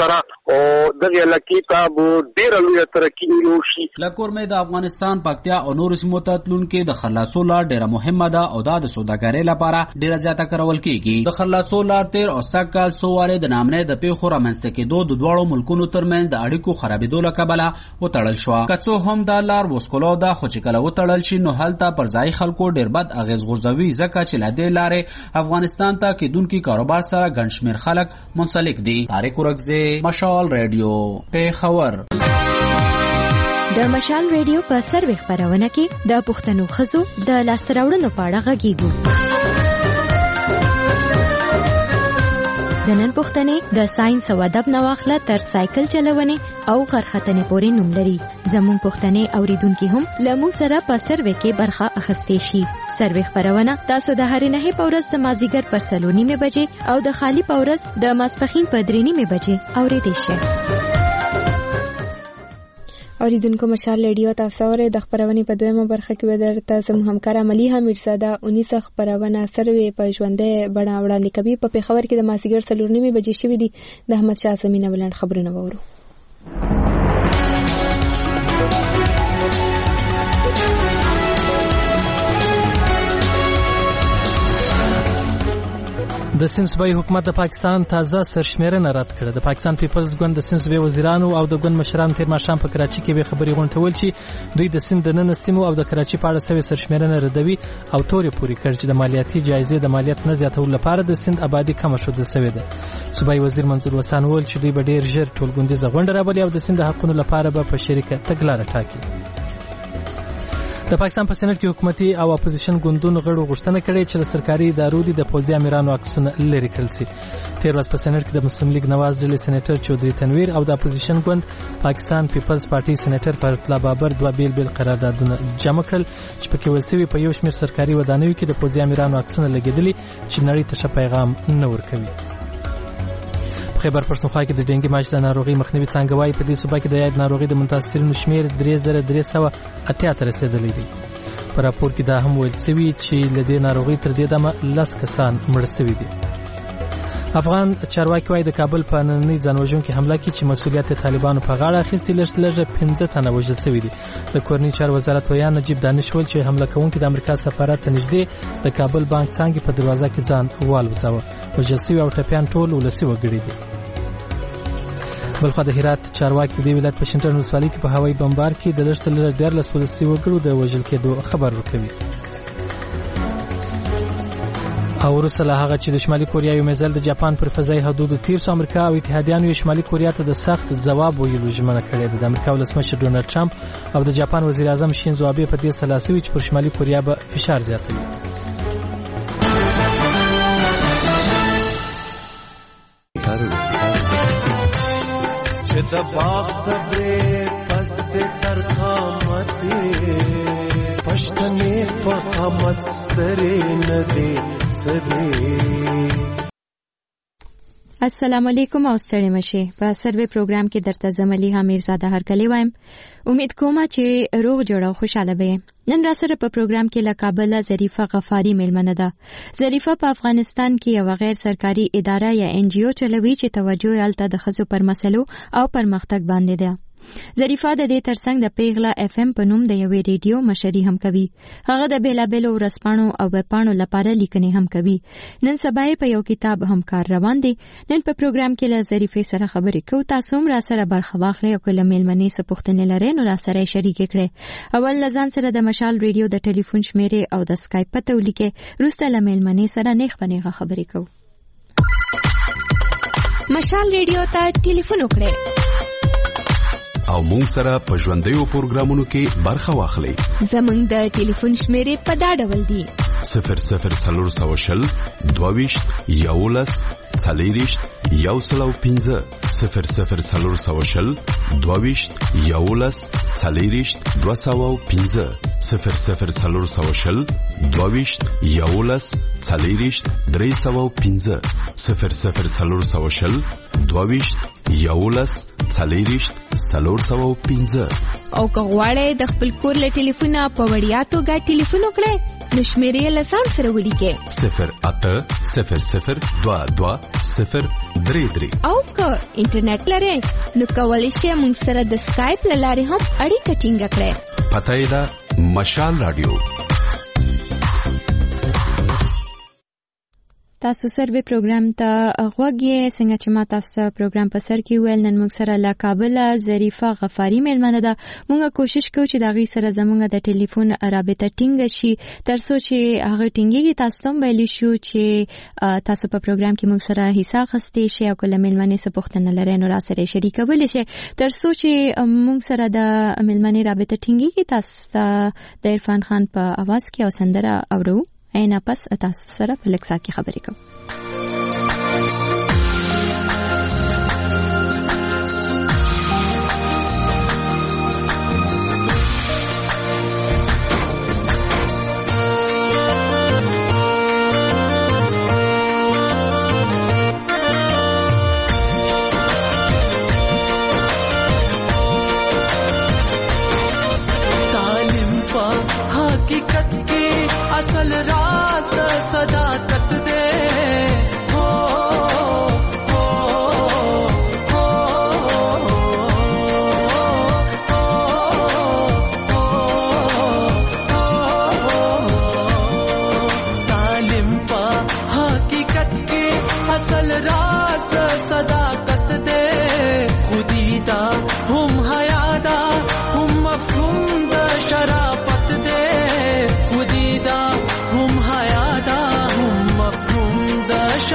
او دغه علاقې ته به ډېره لویه ترقي وشي. لکور مې د افغانستان پکتیا او نور سیمو ته تلونکي د خلاصو لار ډېره مهمه ده او دا د سوداګرۍ لپاره ډېره زیاته کارول کیږي. د خلاصو لار تیر او سږ کال څو وارې د نامنې د پیښو رامنځته کېدو د دواړو ملکونو ترمنځ د اړیکو خرابېدو له کبله وتړل شوه. که څو هم دا لار وسکولو ده خو چې کله وتړل شي نو هلته پر ځایي خلکو ډېر بد اغېز غورځوي ځکه چې له دې لارې افغانستان ته کېدونکي کاروبار سره ګڼ شمېر خلک منسلک دي. طارق ورکزی، مشال ریډیو، پیښور. د مشال ریډیو په سروې خپرونه کې د پښتنو ښځو د لاسته راوړنو په اړه غږیږو. د نن پښتنې د ساينس او ادب نه واخله تر سایکل چلونې او غرختنې پورې نوم لري. زموږ پښتنې اوریدونکو هم له موږ سره په سروې کې برخه اخیستې شي. سروې خپرونه تاسو د هرې نهې په ورځ د مازدیګر پر څلور نیمې بجې او د خالی په ورځ د ماسپښین په درې نیمې بجې اورېدای شئ. اوریدونکو مشال ریډیو تاسو اورئ. د خبرونې په دویمه برخه کې به درته زموږ همکار ملیحه میرزاده اونیسه خبرونه سروې په ژوندۍ بڼه وړاندې کوي. په پیښور کې د مازدیګر څلور نیمې بجې شوې دي. د احمد شاه زمینه ولند خبرونه وورو. د سند صوبایي حکومت د پاکستان تازه سرشمیرنه رد کړه. د پاکستان پیپلز ګوند د سند صوبې وزیرانو او د ګوند مشرانو تیر ماښام په کراچي کې به خبري غونډول چې دوی د سند د نن سیمو او د کراچي په اړه سوي سرشمیرنه ردوي او تورې پوری کړ چې د مالیاتي جایزې د مالیات نه زیاتولو لپاره د سند آبادی کم شو د سوي ده. صوبایي وزیر منظور وسان ول چې دوی به ډیر ژر ټولګوندیزه غونډه راولي او د سند د حقونو لپاره به په شریکه تګلارې ټاکي. د پاکستان په سېنات کې حکومتي او اپوزیشن ګوندونو غړو غوښتنه کړې چې له سرکاري ادارو د پوځي امیرانو عکسونه لرې کړل شي. تیر ورځ په سېنات کې د مسلم لیگ نواز ډلې سېنیټر چودري تنویر او د اپوزیشن ګوند پاکستان پیپلز پارټي سېنیټر فرتلا بابر دوه بیل بیل قراردادونه جمع کړل چې پکې ویل شوی په یو شمېر سرکاري ودانیو کې د پوځي امیرانو عکسونه لګېدلي چې نړۍ ته ښه پیغام نه ورکوي. خیبر پښتونخوا کې د ډینګي ماش د ناروغي مخنیوي څنګه وایي په دې صوبه کې د یاد ناروغي د متاثرینو شمیر درې زره درې سوه اتیا ته رسیدلی دی. په راپور کې دا هم ویل شوي چې له دې ناروغي تر دې دمه لس کسان مړه شوي دي. افغان چارواکي وایي د کابل په نننۍ ځانوژونکې حمله کې چې مسؤلیت طالبانو په غاړه اخیستی لږ لږه پنځه تنه وژل شوي دي. د کورنۍ چارو وزارت ویان نجیب دانش ویل چې حمله کوونکي د امریکا سفارت ته نږدې د کابل بانک څانګې په دروازه کې ځان والوځاوه. وژل شوي او ټپیان ټول ولسي وګړي دي. بلخوا د هرات چارواکي د ولایت په شینټن ولسوالۍ کې په هوایي بمبار کې د لږ تر لږه دیارلس ولسي وګړو د وژل کېدو خبر ورکوي. او وروسته له هغه چې د شمالي کوریا یو میزایل د جاپان پر فضایي حدودو تیر شو، امریکا او اتحادیانو یې شمالي کوریا ته د سخت ځواب ویلو ژمنه کړې ده. د امریکا ولسمشر ډونالډ ټرمپ او د جاپان وزیر اعظم شینزو آبه په دې سلا شوي چې پر شمالي کوریا به فشار زیاتوي. چې د باغ صبرې پس تر قامتې پښتنې په قامت سره نه دی سدي. السلام علیکم او ستړي مشه. په سروې پروګرام کې درته زملي حمیرزاده هرکلی وایم. امید کوم چې روغ جوړ او خوشاله به. نن را سره په پروګرام کې له کابل ظریفه غفاری میلمنه ده. ظریفه په افغانستان کې یو غیر سرکاري اداره یا ان جی او چلوي چې توجه یې الته د ښځو پر مسلو او پرمختګ باندې ده. ظریفه د دې ترڅنګ د پیغله اف ام په نوم د یوې ریډیو مشري هم کوي. هغه د بیلابیلو ورځپاڼو او ویبپاڼو لپاره لیکنې هم کوي. نن سبا په یو کتاب هم کار روان دی. نن په پروګرام کې له ظریفه سره خبرې کوو. تاسو هم را سره برخه واخلئ او کله میلمنې څه پوښتنې لرئ نو را سره شریک کړئ. اول لزان سره د مشال ریډیو د ټلیفون شمیرې او د سکایپ پته ولیکئ. وروسته له میلمنې سره نیغ په نیغه خبرې کوو. مشال ریډیو ته ټلیفون وکړئ او مونږ سره په ژوندیو پروګرامونو کې برخه واخلئ. زمونږ د ټلیفون شمیرې په دا ډول دي: صفر صفر څلور سوه شل دوه ویشت یولس څلېرویشت یو سل او پنځه صفر صفر څلور سوه شل دوه ویشت یولس څلېرویشت دوه سوه او پنځه صفر صفر څلور سوه شل دوه ویشت یولس څلېرویشت درې سوه پنځه صفر صفر څلور سوه شل دوه ویشت یولس څلېرویشت څلور سوه پنځه. او که غواړئ د خپل کور له ټلیفونه په وړیا توګه ټلیفون وکړئ نو شمېرې یې له ځان سره ولیکئ صفر اته صفر صفر دوه دوه صفر درې درې. او که انټرنیټ لرئ نو کولی شئ موږ سره د سکایپ له لارې هم اړیکه ټینګه کړئ. پته یې ده مشال رادیو. تاسو سروي پروګرام ته غوږی څنګه چې ما تاسو پروګرام په سر کې ویل نن موږ سره له کابل ظریفه غفاری مېلمنه ده. موږ کوشش کوو چې دا غي سره زموږ د ټلیفون رابطه ټینګ شي ترڅو چې هغه ټینګي تاسو هم ویلی شو چې تاسو په پروګرام کې موږ سره حصہ اخیستئ شئ او کله مېلمنه څه پوښتنه لرئ نو را سره شریکول شئ ترڅو چې موږ سره د مېلمنه رابطه ټینګي تاسو د عرفان خان په आवाज کې او سندره اورو. اینا پس تاسو سره په لکسات کې خبرې کوم. असल राज सदाकत दे हो हो हो तालिम पा हकीकत के असल राज सदाकत दे खुदीदा हम हयादा हम मफहूम द शराफत दे खुदीदा हम हयादा हम मफहूम द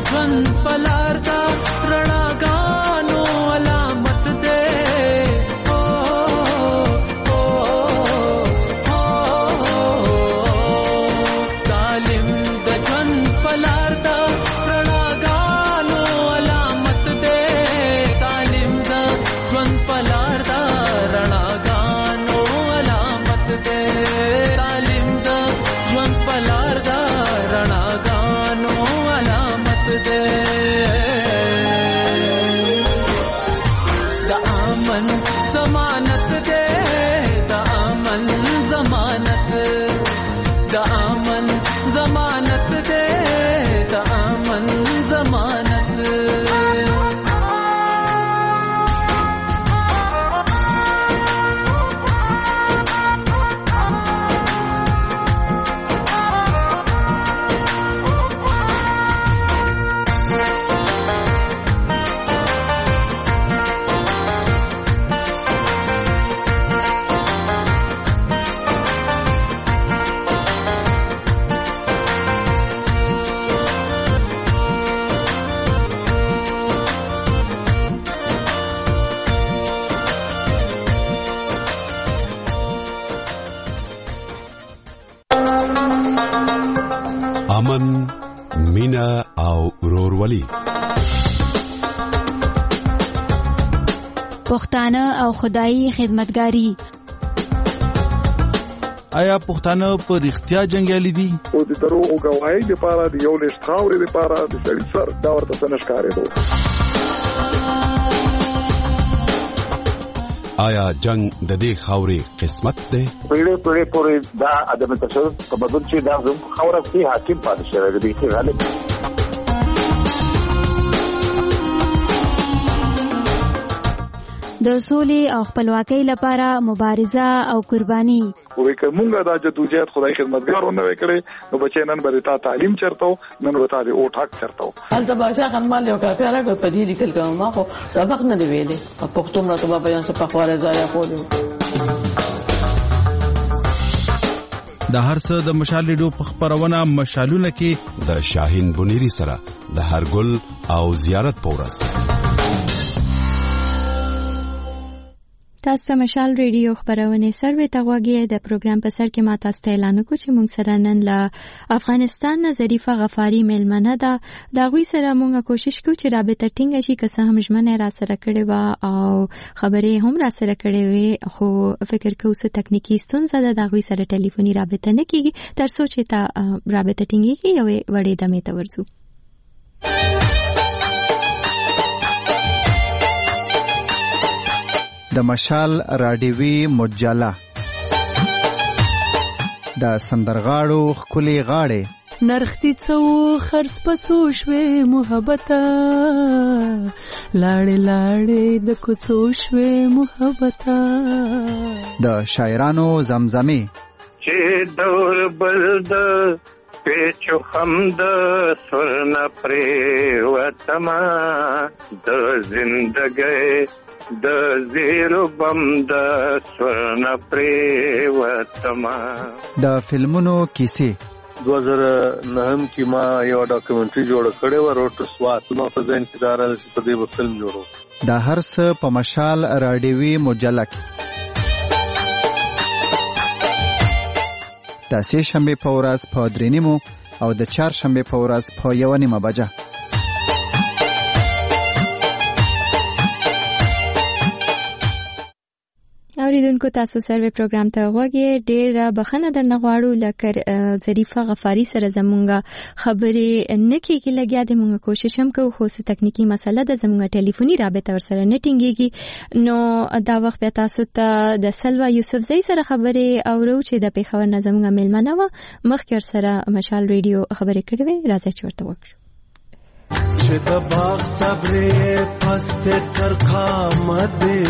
ژوند پلار دا رڼاګانو علامت دې تعلیم د ژوند پلار دا رڼاګانو علامت دې تعلیم د ژوند پلار دا رڼاګانو علامت دې تعلیم د ژوند پلار دا رڼاګانو علامت دې د امن ضمانت دې د امن ضمانت د امن ضمانت دې د امن ضمانت امن، مینا او ورورولي. پښتانه او خدایي خدمتګاری. آیا پښتانه په رښتیا جنگیالي دي؟ او د دروغ گواهی لپاره د یو لښت خاورې لپاره د سړي سر دا ورته څه نشکارېدو. آیا جنگ د دې خاورې قسمت دی؟ پیړې پیړې پورې دا عدم تشدد تمدن چې دا زموږ خاوره کې حاکم پاتې شوی دی چې غالب د سولې او خپلواکۍ لپاره مبارزه او قرباني. وې کومه دا جدوجہد خدای خدمتګارو نه وکړي نو بچي نن به تا تعلیم چرته نن به تا او ټاک چرته هلته باشا خنمال یو کافي راغی په دې لیکل کوم ما خو سبق نه دی ویلې په پښتو مله ته بیان څه په خواره ځای خو د هر څه د مشال ریډیو په خبرونه مشالونه کې د شاهین بنيري سره د هرګل او زیارت پورس. تاسو مشال ریډیو خبرونه سروي تغواګي د پروګرام په سر کې ما تاسو ته اعلان وکړ چې موږ سره نن له افغانستان نه ظریفه غفاری میلمنه ده. دا غوي سره موږ کوشش کوو چې رابطه ټینګ شي که څه هم ژمنه را سره کړې و او خبرې هم را سره کړې وي خو فکر کوو چې تکنیکی ستونزه ده دا غوي سره ټلیفوني رابطه نه کیږي تر څو چې تا رابطه ټینګ کی یو وړې دمه ته ورسو. د مشال راډیوي مجله د سندرغاړو خولي غاړې نرختی څو خرڅ پسو شوي محبت لاړې لاړې د کوڅو شوي محبت د شاعرانو زمزمه چې دور بلد پیچو خمد سرنا پریوتما د زندګۍ د زیرو بم د سرنا پریوتما. د فلمونو کیسې دو هزار نهم کې ما یو ډاکومنټري جوړ کړې و روټ سوات نو په ځین کې دار په دې فلم جوړو. د هر څه په مشال راډیوي مجله کې د سه شنبه په ورځ په درې نیمو او د چهار شنبه په ورځ په یو نیمه بجه. اوریدونکو تاسو سروي پروګرام ته وګورئ. ډېر بخښنه درنه غواړو لکه ظریفه غفاری سره زمونږه خبرې نه کیږي لګیا د مونږ کوشش هم کوو خو څه تکنیکی مسله د زمونږه ټلیفوني رابطه ور سره نه ټینګيږي. نو دا وخت بیا تاسو ته د سلوا یوسفزئی سره خبرې اورو چې د پیښور نه زمونږه میلمنه و مخکې سره مشال ریډیو خبرې کړې وې. راځي چې ورته وکړو. چې د باغ صبرې پست تر قامته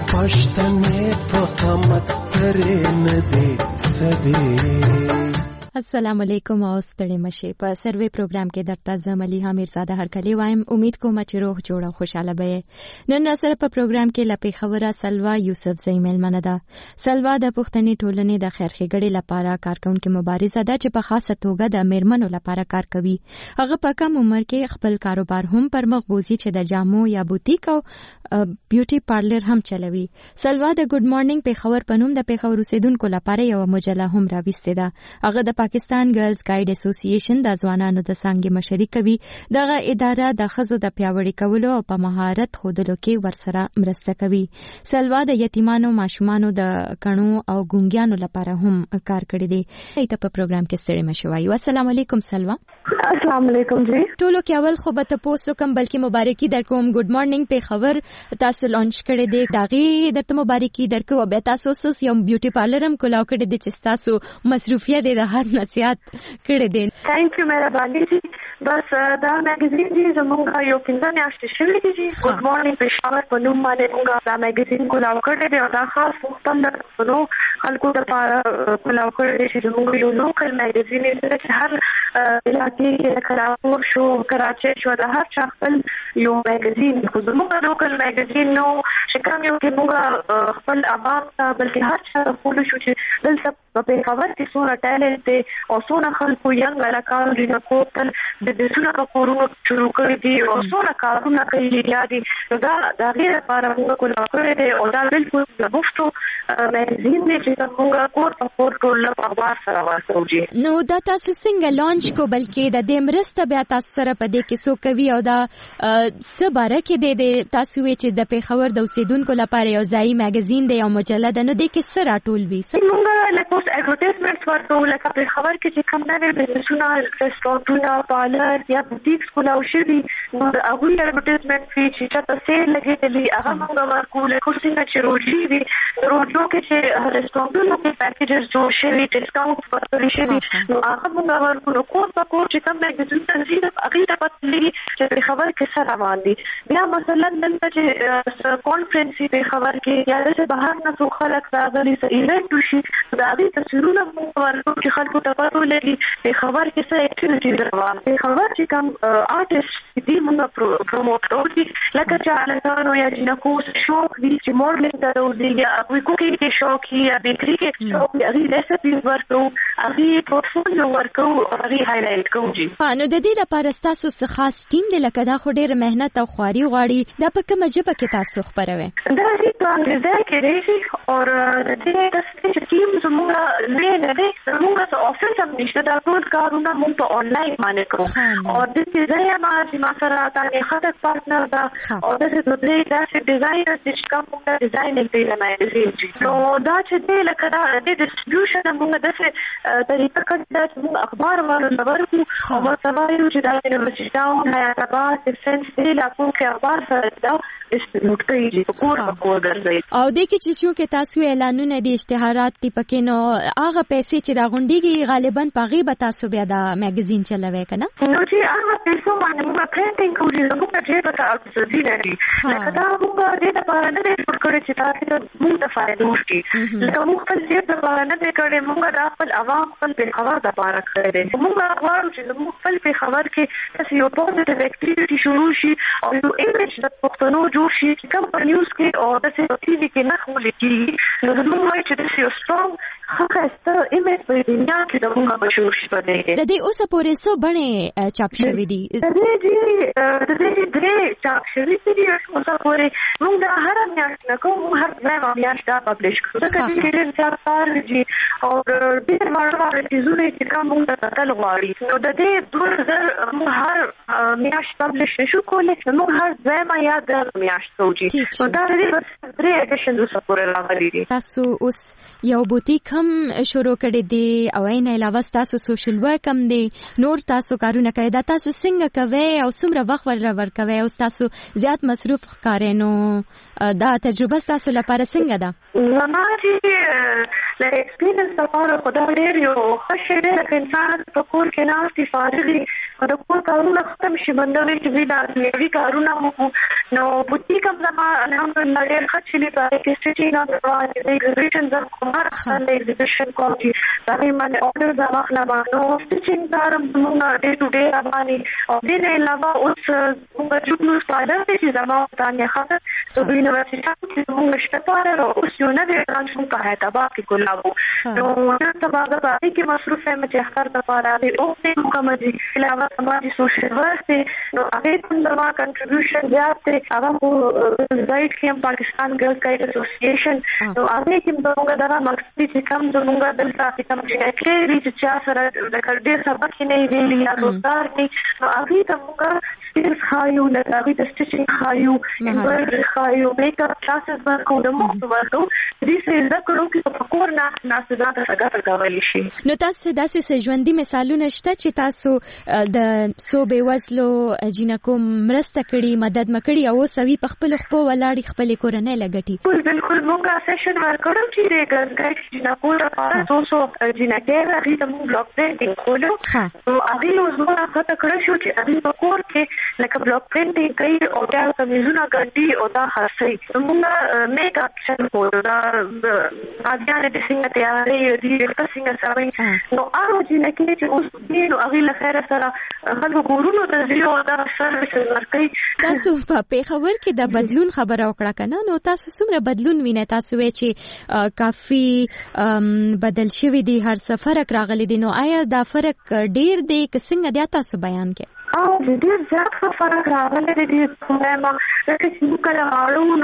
پښتنې په قامت سترې نه دې سدې السلام علیکم او ستړي مشه په سروي پروګرام کې درته زملي حمیر زاده هرکلی وایم. امید کوم چې روح جوړه خوشاله به. نن را سره په پروګرام کې لپی خبره سلوا یوسف زیمل منده. سلوا د پښتني ټولنې د خیرخېګړې لپاره کارکونکو مبارزه ده چې په خاصه توګه د میرمنو لپاره کار کوي. هغه په کم عمر کې خپل کاروبار هم پر مخ بوزي چې د جامو یا بوتیک او بیوټي پارلر هم چلوي. سلوا د ګډ مارنینګ پیښور پنوم د پیښور اوسیدونکو لپاره یو مجله هم راوستې ده. هغه د پاکستان ګرلز ګایډ اسوسییشن د ځوانانو د څنګه مشري کوي. دغه اداره د ښځو د پیاوړي کولو او په مهارت ښودلو کې ورسره مرسته کوي. سلوا د یتیمانو ماشومانو د کڼو او ګونګیانو لپاره هم کار کړی دی. ایته په پروګرام کې ستړي مشوي. السلام علیکم سلوا. السلام علیکم جی. ټولو کې اول خو به تاسو کوم بلکې مبارکي درکوم. ګډ مارنینګ په خبر تاسو لانچ کړی دی. داغي درته مبارکي درکو او به تاسو سوس یو بیوټي پارلر هم کولاو کړی دی چې تاسو مصروفیت د هر نصیحت کړی دی. ثانک یو مهرباني جی. بس دا میگزین جی زموږه یو پنځه میاشتې شوې دي جی. ګډ مارنینګ پېښور په نوم باندې موږ دا میگزین کولاو کړی دی او دا خاص مختلف نو خلکو لپاره کولاو کړی دی چې زموږ یو لوکل میگزین دی چې هر علاقې کې کراچي شو کراچي شو د هر چا خپل یو میگزین خو زموږ لوکل میگزین نو چې کوم یو کې موږ خپل عوام ته بلکې هر چا خپل شو چې دلته په پیښور کې څونه ټالنت دی او څونه خلکو یې علاقو لري کوتل د دې څونه په کورونو شروع کړی دي او څونه کارونه کوي یادي دا د غیر لپاره موږ کولاو کړی دی او دا بالکل د مفتو میگزین دی چې موږ کور په کور ټول په اخبار سره ورسوي. نو دا تاسو څنګه لانچ کو بلکې د دې مرسته بیا تاسو سره په دې کې څو کوي او دا څه باره کې دی تاسو چې د پیښور د اوسیدونکو لپاره یو ځای میگزین دی او مجله ده نو د کې سره ټول وی موږ له پوسټ ایڈورټایزمنټ ورته لکه په خبر کې چې کوم نه بزنسونه ریسټورانټونه پارلر یا بوتیکس کولاو شي نو هغه ایڈورټایزمنٹ فی چې تاسو یې لګېدلی هغه موږ ورکول کوم چې روجي دي روجو کې چې ریسټورانټونو کې پیکیجز جوړ شوي ډیسکاونټ ورکړل شوي نو هغه موږ ورکول کوم په کوم چې کوم میگزین تنظیم هغه ته پته لګي چې په خبر کې سره روان دي. بیا مثلا دلته چې کانفرنس په خبر کې یا د بهر نه څو خلک راغلي چې ایونت وشي دا د تصویرونو ورکو چې خلکو ته پته لګي په خبر کې څه اکټیویټي روان دي. خبر چې کوم آرټیست دي موږ پروموټ کوي لکه چې الکانو یا جنکو شوق دي چې ماډلینګ ته راوځي یا کوکینګ کې شوق یا بیکری کې شوق دي هغه ریسپي ورکو هغه پورتفولیو ورکو هغه هایلایټ کوي. نو د دې لپاره تاسو څه خاص ټیم دی لکه دا خو ډېر مهنت او خواري غواړي دا په کومه ژبه کې تاسو خبروي؟ دا هیڅ په انګریزي کې دی او د دې د ټیم زموږ نه نه دی زموږ څه افیس هم نشته دا ټول کارونه موږ په انلاین باندې کوو او د دې ځای ما چې ما سره تاسو خاطر پارتنر دا او د دې د دې د ډیزاینر چې کوم د ډیزاینینګ دی نه دی نو دا چې دی لکه دا د ډیسټریبیوشن موږ د څه طریقه کړی چې موږ اخبار ورو ورکو او متوایو چې دا یونیورسيټي ټاون حیات آباد سنس دی لا کوم کې اخبار سره دا استنوټ کوي په کور په کور ګرځي او د کې چې چې تاسو اعلانونه دي اشتهارات تی پکې نو هغه پیسې چې راغونډيږي غالبا په غیبه تاسو بیا دا میگزین چلوي کنه نو چې هغه پیسې باندې موږ پرینټینګ کوو نو موږ چې په تاسو دي لري لکه دا موږ دې لپاره نه دی ورکړی چې تاسو موږ ته فائدې وشي لکه موږ خپل دې لپاره نه دی کړی موږ د خپل عوام خپل په خبر د لپاره کړی موږ غواړو چې موږ خپل په خبر کې تاسو یو پوزټیو اکټیویټي شروع شي او یو ایمیج د پښتنو جوړ شي چې کوم په نیوز کې او د ټي وي کې نه خولي کیږي نو موږ وایو چې د یو سترونګ خاصه ایمیج په دنیا کې د موږ په شروع شي پدې د دې اوسه پورې سو بڼه چاپ شوې دي د دې د دې درې چاپ شوې دي اوسه پورې موږ د هر میاشت نه کوم هر ځای میاشت دا پبلش کوو دا چې ډېر چاپ کارږي او ډېر مارو چې زونه چې کوم موږ ته تل غواړي نو د دې دوه زر موږ هر میاشت پبلش شو کولای موږ هر ځای ما یاد میاشت کوو نو دا دې درې اډیشن اوسه پورې راغلي دي. تاسو اوس یو بوتیک هم شروع کړی دی او عین علاوه تاسو سوشل ورک هم دی نور تاسو کارونه کوي دا تاسو څنګه کوي او څومره وخت ور ور کوي او تاسو زیات مصروف ښکارئ نو دا تجربه تاسو لپاره څنګه ده؟ ما چې له ایکسپیرینس لپاره خدای ډېر یو ښه شی دی لکه انسان په کور کې ناستې فارغ وي د کور کارونه ختم شي بندوي چې دا لوي کارونه مو نو بوتیک هم زما الحمدلله ډېر ښه چلی پاره کې سټیچینګ او د ایگزیبیشن زم کومه خپل ایگزیبیشن کوم چې دا باندې اورډر دا واخله باندې سټیچینګ کارم موږ ډې ټو ډې باندې او دې نه علاوه اوس موږ جوړو سپاده چې زما تانه خاطر د یونیورسيټي کې موږ شپاره اوس یو نه دی ترانسفر کوه تا با کې ګلابو نو نن سبا د باندې کې مصروف یم چې اختر د پاره دی او څه کومه دي علاوه سماجی سوشل ورک نو هغه د ما کنټریبیوشن زیات دی هغه کو زایټ کې پاکستان ګرلز ګایډ اسوسییشن نو هغه کې موږ دا مقصد چې کوم زموږ دلته کوم چې چې چا سره د کډې سبق نه ویلي یا دوستار دي نو هغه ته موږ سټیلز خایو د هغه د سټیچینګ خایو امبرايډري خایو میک اپ کلاسز ورکو د موږ ورکو دې څه زده کړو چې په کور نه ناسه دا څنګه کولای شي نو تاسو داسې ژوندۍ مثالونه شته چې تاسو د سو بې وزلو جنکو مرسته کړي مدد مکړي او سوي په خپل خپل ولاړ خپل کورنۍ لګټي بالکل موږ سیشن ورکړو چې د ګرلز ګایډ جنکو لپاره تاسو جنکه راځي د موږ بلاک پرینټینګ کولو او هغه یو ځوان خاطر کړی شو چې هغه په کور کې لکه بلاک پرینټینګ کوي او دا کمیزونه ګڼي او دا خاصي موږ میک اپ چل کولو دا اځانه د څنګه تیارې دي د څنګه سره نو هغه جنکه چې اوس دې نو هغه له خیره سره خلکو ګورونو ته ځي او دا سرویس ورکړي تاسو په پیښور کې د بدلون خبره وکړه کنه نو تاسو څومره بدلون وینئ تاسو وی چې کافي بدل شوی دی هر سفر راغلی دی نو آیا دا فرق ډیر دی که څنګه دی تاسو بیان کې او ډیر زیات فرق راغلی دی په ما چې څنګه کله اړو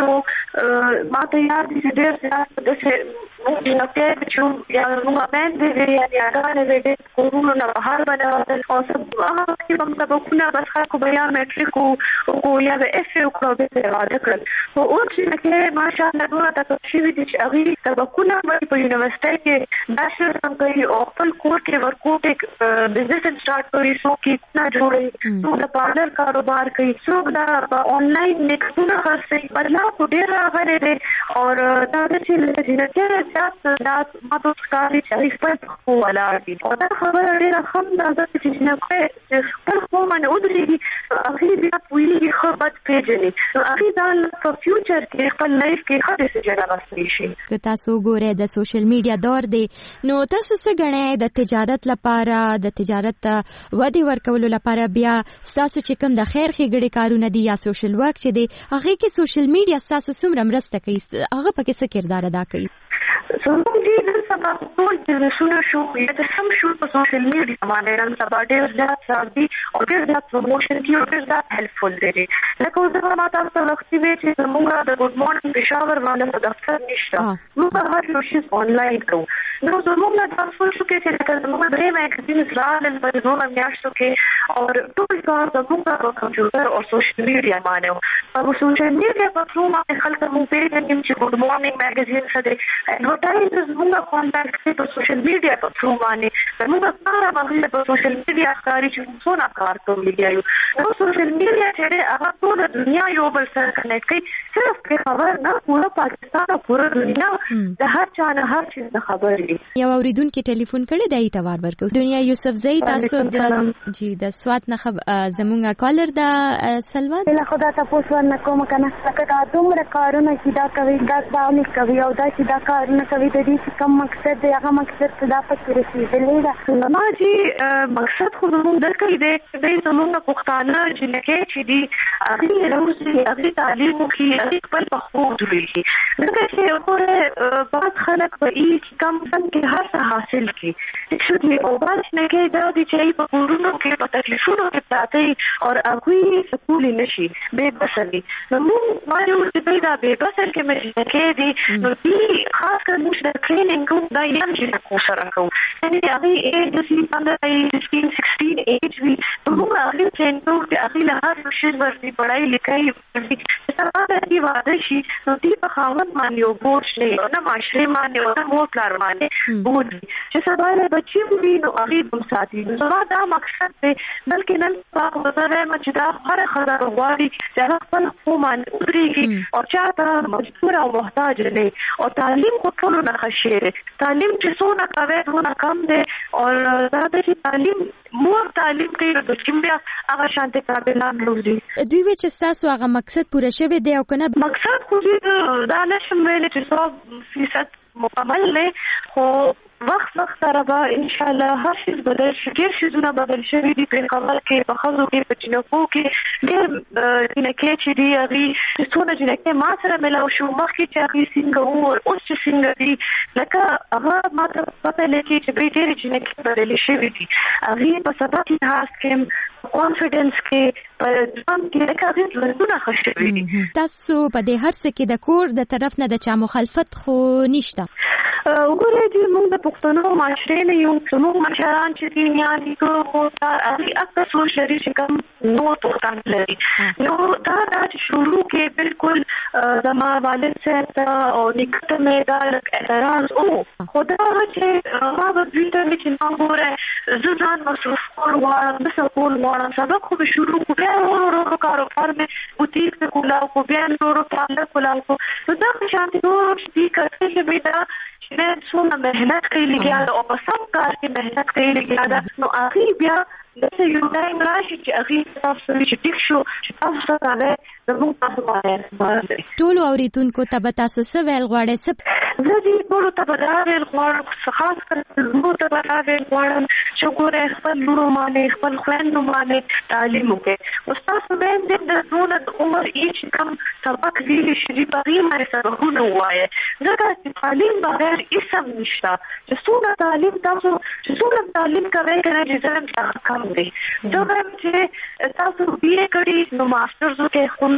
نو ما ته یاد دي ډیر زیات د څه نو ته چې یا نو باندې دی یا هغه دې کورونو نه بهر باندې او څه هغه چې په مطابقونه بس خلکو بیا میټریک او یا د اف او کلو به راځي کړل او چې کې ماشاءالله دوه تاسو شي دي چې هغه تبکونه په یونیورسيټي کې باشر څنګه او خپل کور کې ورکوټ بزنس سٹارټ کوي سو کې نه جوړي نو د پارلر کاروبار کوي څوک دا آنلاین میکسونه خرڅي بدلا کو ډیر راغلي دي او دا چې لږه زیات دا ماته ښکاري چې خپل ولا دي او دا خبره ډیره هم دا چې نه کوي خپل قوم نه ودرېږي هغه بیا پوهیږي خو بد پیژني نو هغه دا په فیوچر کې خپل لایف کې ښه ډیسیژن واخلي شي که تاسو ګورئ د سوشل میډیا دور دی نو تاسو څه ګڼئ د تجارت لپاره د تجارت ودې ورکولو لپاره بیا تاسو چې کوم د خیر ښېګړې کارونه دي یا سوشل ورک چې دی هغه کې سوشل میډیا تاسو څومره مرسته کوي هغه پکې څه کردار ادا کوي زموږ دې نن سبا ټول بزنسونه شو یا د سم شو په سوشل میډیا باندې نن سبا ډېر زیات سازي او ډېر زیات پروموشن کوي او ډېر زیات هیلپفul دي لکه زه ما تاسو ته وختي وی چې زموږ د ګډ مورنینګ پېښور باندې دفتر نشته موږ هر یو شی آنلاین کوو نو زموږ د تاسو شو کې چې زموږ درې میګزین زرال په دوه میاشتو کې او ټول کار زموږ په کمپیوټر او سوشل میډیا باندې په سوشل میډیا په ټول باندې خلک مو پیژني چې ګډ مورنینګ میګزین څه دی دا زموږ کانټاکټ په سوشل میډیا په ثرو باندې زموږ کار باندې په سوشل میډیا کاری چې څونه کار کوي دیو نو سوشل میډیا چې هغه ټول دنیا یو بل سره کنیکټ کوي صرف په خبر نه پورا پاکستان او پورا دنیا د هر چا نه هر څه خبر دی یو اوریدونکو ټلیفون کړی دی تبار ورکو دنیا یوسف زئی تاسو د جی د سوات نه زموږ کالر دا سلوات له خدا تاسو ورنه کوم کنه څنګه دا دومره کارونه چې دا کوي دا باندې کوي او دا چې دا کارونه کوي د دې کوم مقصد دی هغه مقصد څه دا پکې رسیدلی دا ما چې مقصد خو موږ درکې دی د زموږ پښتانه چې لکه چې دی هغه روزي هغه تعلیم کوي هغه خپل په خو دوی لکه چې اوره بعض خلک په ای کم سم کې هر څه حاصل کی چې دوی او بعض نه کې دا دي چې په کورونو کې په تکلیفونو کې پاتې او هغه سکول نشي به بسلي نو موږ وایو چې دا به بسل کې مې کې دي نو دي خاص کر موږ د ټریننګ دا یم چې کو سره کوو یعنی هغه ایج د سي پندرہ فifteen sixteen ایج وی موږ هغه څنګه چې هغه له هر شي ورته پڑھائی لیکای څنګه دی واده شي نو دی په خاوند باندې یو بوج نه او نه معاشري باندې او نه مور پلار باندې بوج چې سبا له بچي وي نو هغه هم ساتي نو دا مقصد دی بلکې نن په وسره چې دا هر خبر غواړي چې هغه خپل قوم ودرېږي او چاته مجبور او محتاج نه او تعلیم کو ټول نه خشيره تعلیم چې څونه کوي څونه کم دی او دا د تعلیم مور تعلیم کوي د کوم بیا هغه شانته قابلان روزي. دوی وی چې تاسو هغه مقصد پوره شوی دی او کنه مقصد خو دې دا نشم ویل چې سو فیصد مکمل نه خو وخت وخت سره به ان شاء الله هر شي بدل شي، ډېر شيونه بدل شوي دي په خبر کې په خزو کې په چینکو کې ډېر چینکې چې دي هغه څونه چینکې ما سره ملاو شو مخکې چې هغه څنګه وو اوس چې څنګه دي لکه هغه ما ته پته لګي چې ډېر چینکې بدل شوي دي هغه په سبب لحاظ کې کانفیډنس کې په ځان کې لکه هغه ژوندونه خوشوي دي. تاسو په دې هر څه کې د کور د طرف نه د چا مخالفت خو نشته؟ وګورئ چې موږ د پښتنو معاشرې نه یو، زموږ مشران چې دي یان دي خو هغه اکثر سوچ لري چې کوم نو پښتون لري نو دا د شروع کې بالکل زما والد صاحب او نکته مې دا اعتراض او خدا چې ما به دوی ته چې نو ګوره زه ځان مصروف کول غواړم د سکول غواړم سبق خو شروع کو بیا ورو کاروبار مې بوتیک ته کولاو کو بیا ورو پارلر کولاو کو نو دا شانتي نور دي کړي چې بيدا چې څومره مهنت کوي لګیا او په سم کار کې مهنت کوي لګیا دا نو اخر بیا د یو ټایم راشي چې اخر تاسو چې ټیک شو چې تاسو سره نه زموږ تاسو باندې ټول اوریدونکو ته به تاسو څه ویل غواړئ؟ څه زه دې ټول ته به دا ویل غواړم خاص کر زموږ ته به دا ویل غواړم چې ګوره خپل لورو باندې خپل خویندو باندې تعلیم وکړي او تاسو باندې د ټول د عمر هیڅ کم سبق ویلي شي په دې باندې سبقونه وایي ځکه چې تعلیم بغیر اسم نشته چې څومره تعلیم تاسو چې څومره تعلیم کوي کنه چې ظلم څخه کم دی ځکه چې تاسو بي اے کړی نو ماسترز کې خو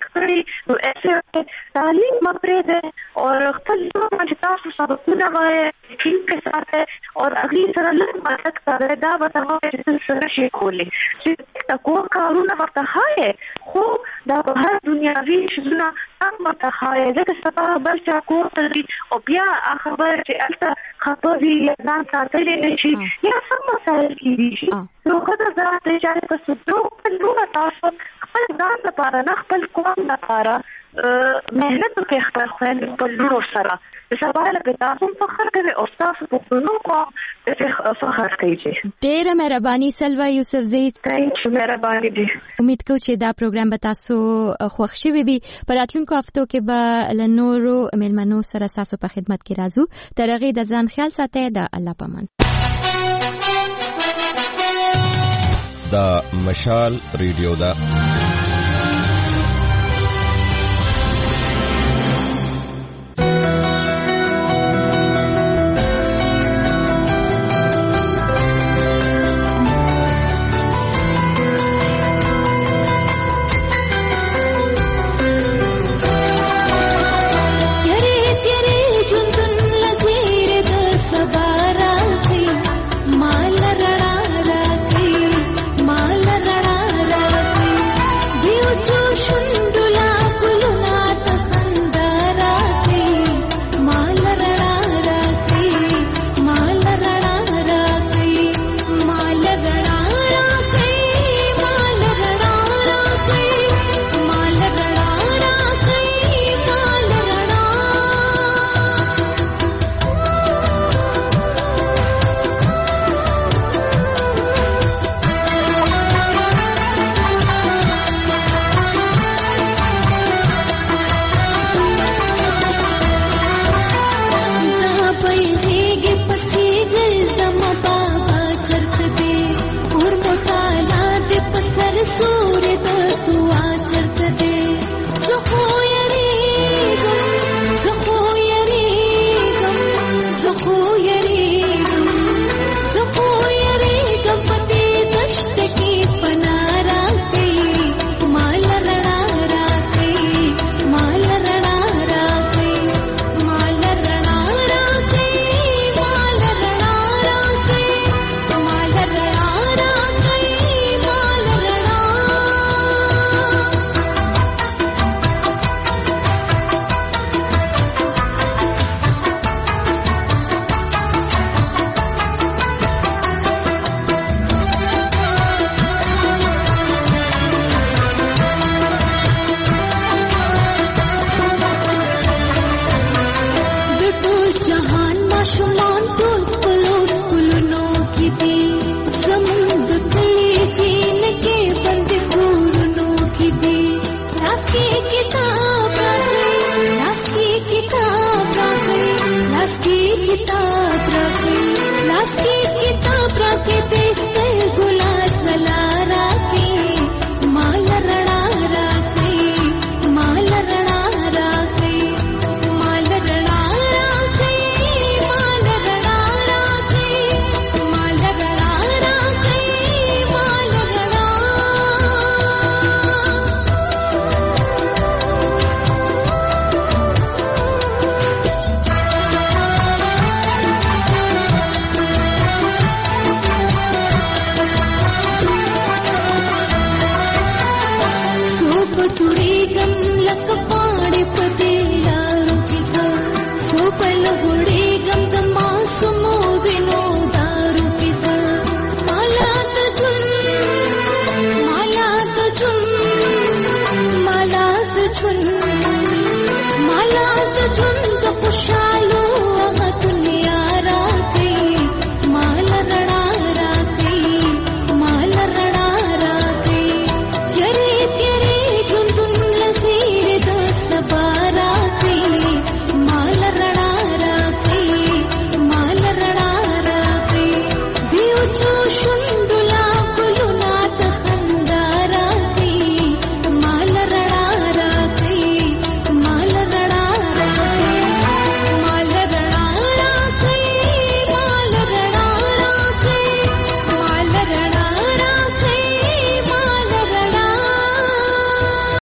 کړی نو ایسه تعلیم مپرې ده او خپل چې تاسو سبقونه وایي ټیم کې سره او هغه سره لږ مدد کوي دا به تاسو چې سره شي کولی چې تاسو کارونه ورته هاي خو دا په هر دنیاوي شونه هم ورته هاي ځکه چې بل څه کوي او بیا خبر چې البته خطوي یا ځان ساتلې نشي یا سم مسائل کیږي نو کله دا چې تاسو ټول نو تاسو خپل ځان لپاره نه خپل قوم لپاره مهنت وکړئ خپل خویند خپل لورو سره د سبا لپاره تاسو فخر کوي او تاسو په نو قوم فخر کوي. ډېره مهرباني سلوا یوسف زی، ډېره مهرباني دي. امید کوم چې دا پروګرام به تاسو خوښ شي وي. په راتلونکو هفتو کې به له نورو مېلمنو سره تاسو په خدمت کې راځو. تر هغې د ځان خیال ساتئ. د الله پامان. دا مشال ریډیو دا माल रड़ा राखी माल रड़ा राखी किताब राखे लास की किताब राखे तेस्ते गुलास ला राखे माल रणा राखे माल रणा राखे माल रणा राखे माल रणा राखे माल रणा राखे माल रणा तुडीगम लक पाड़े पदेला रुकिका सोपल गुडीगम दमासुमो विनोदा रुकिका माला तुझुन माला तुझुन माला तुझुन माला तुझुन तो खुशाल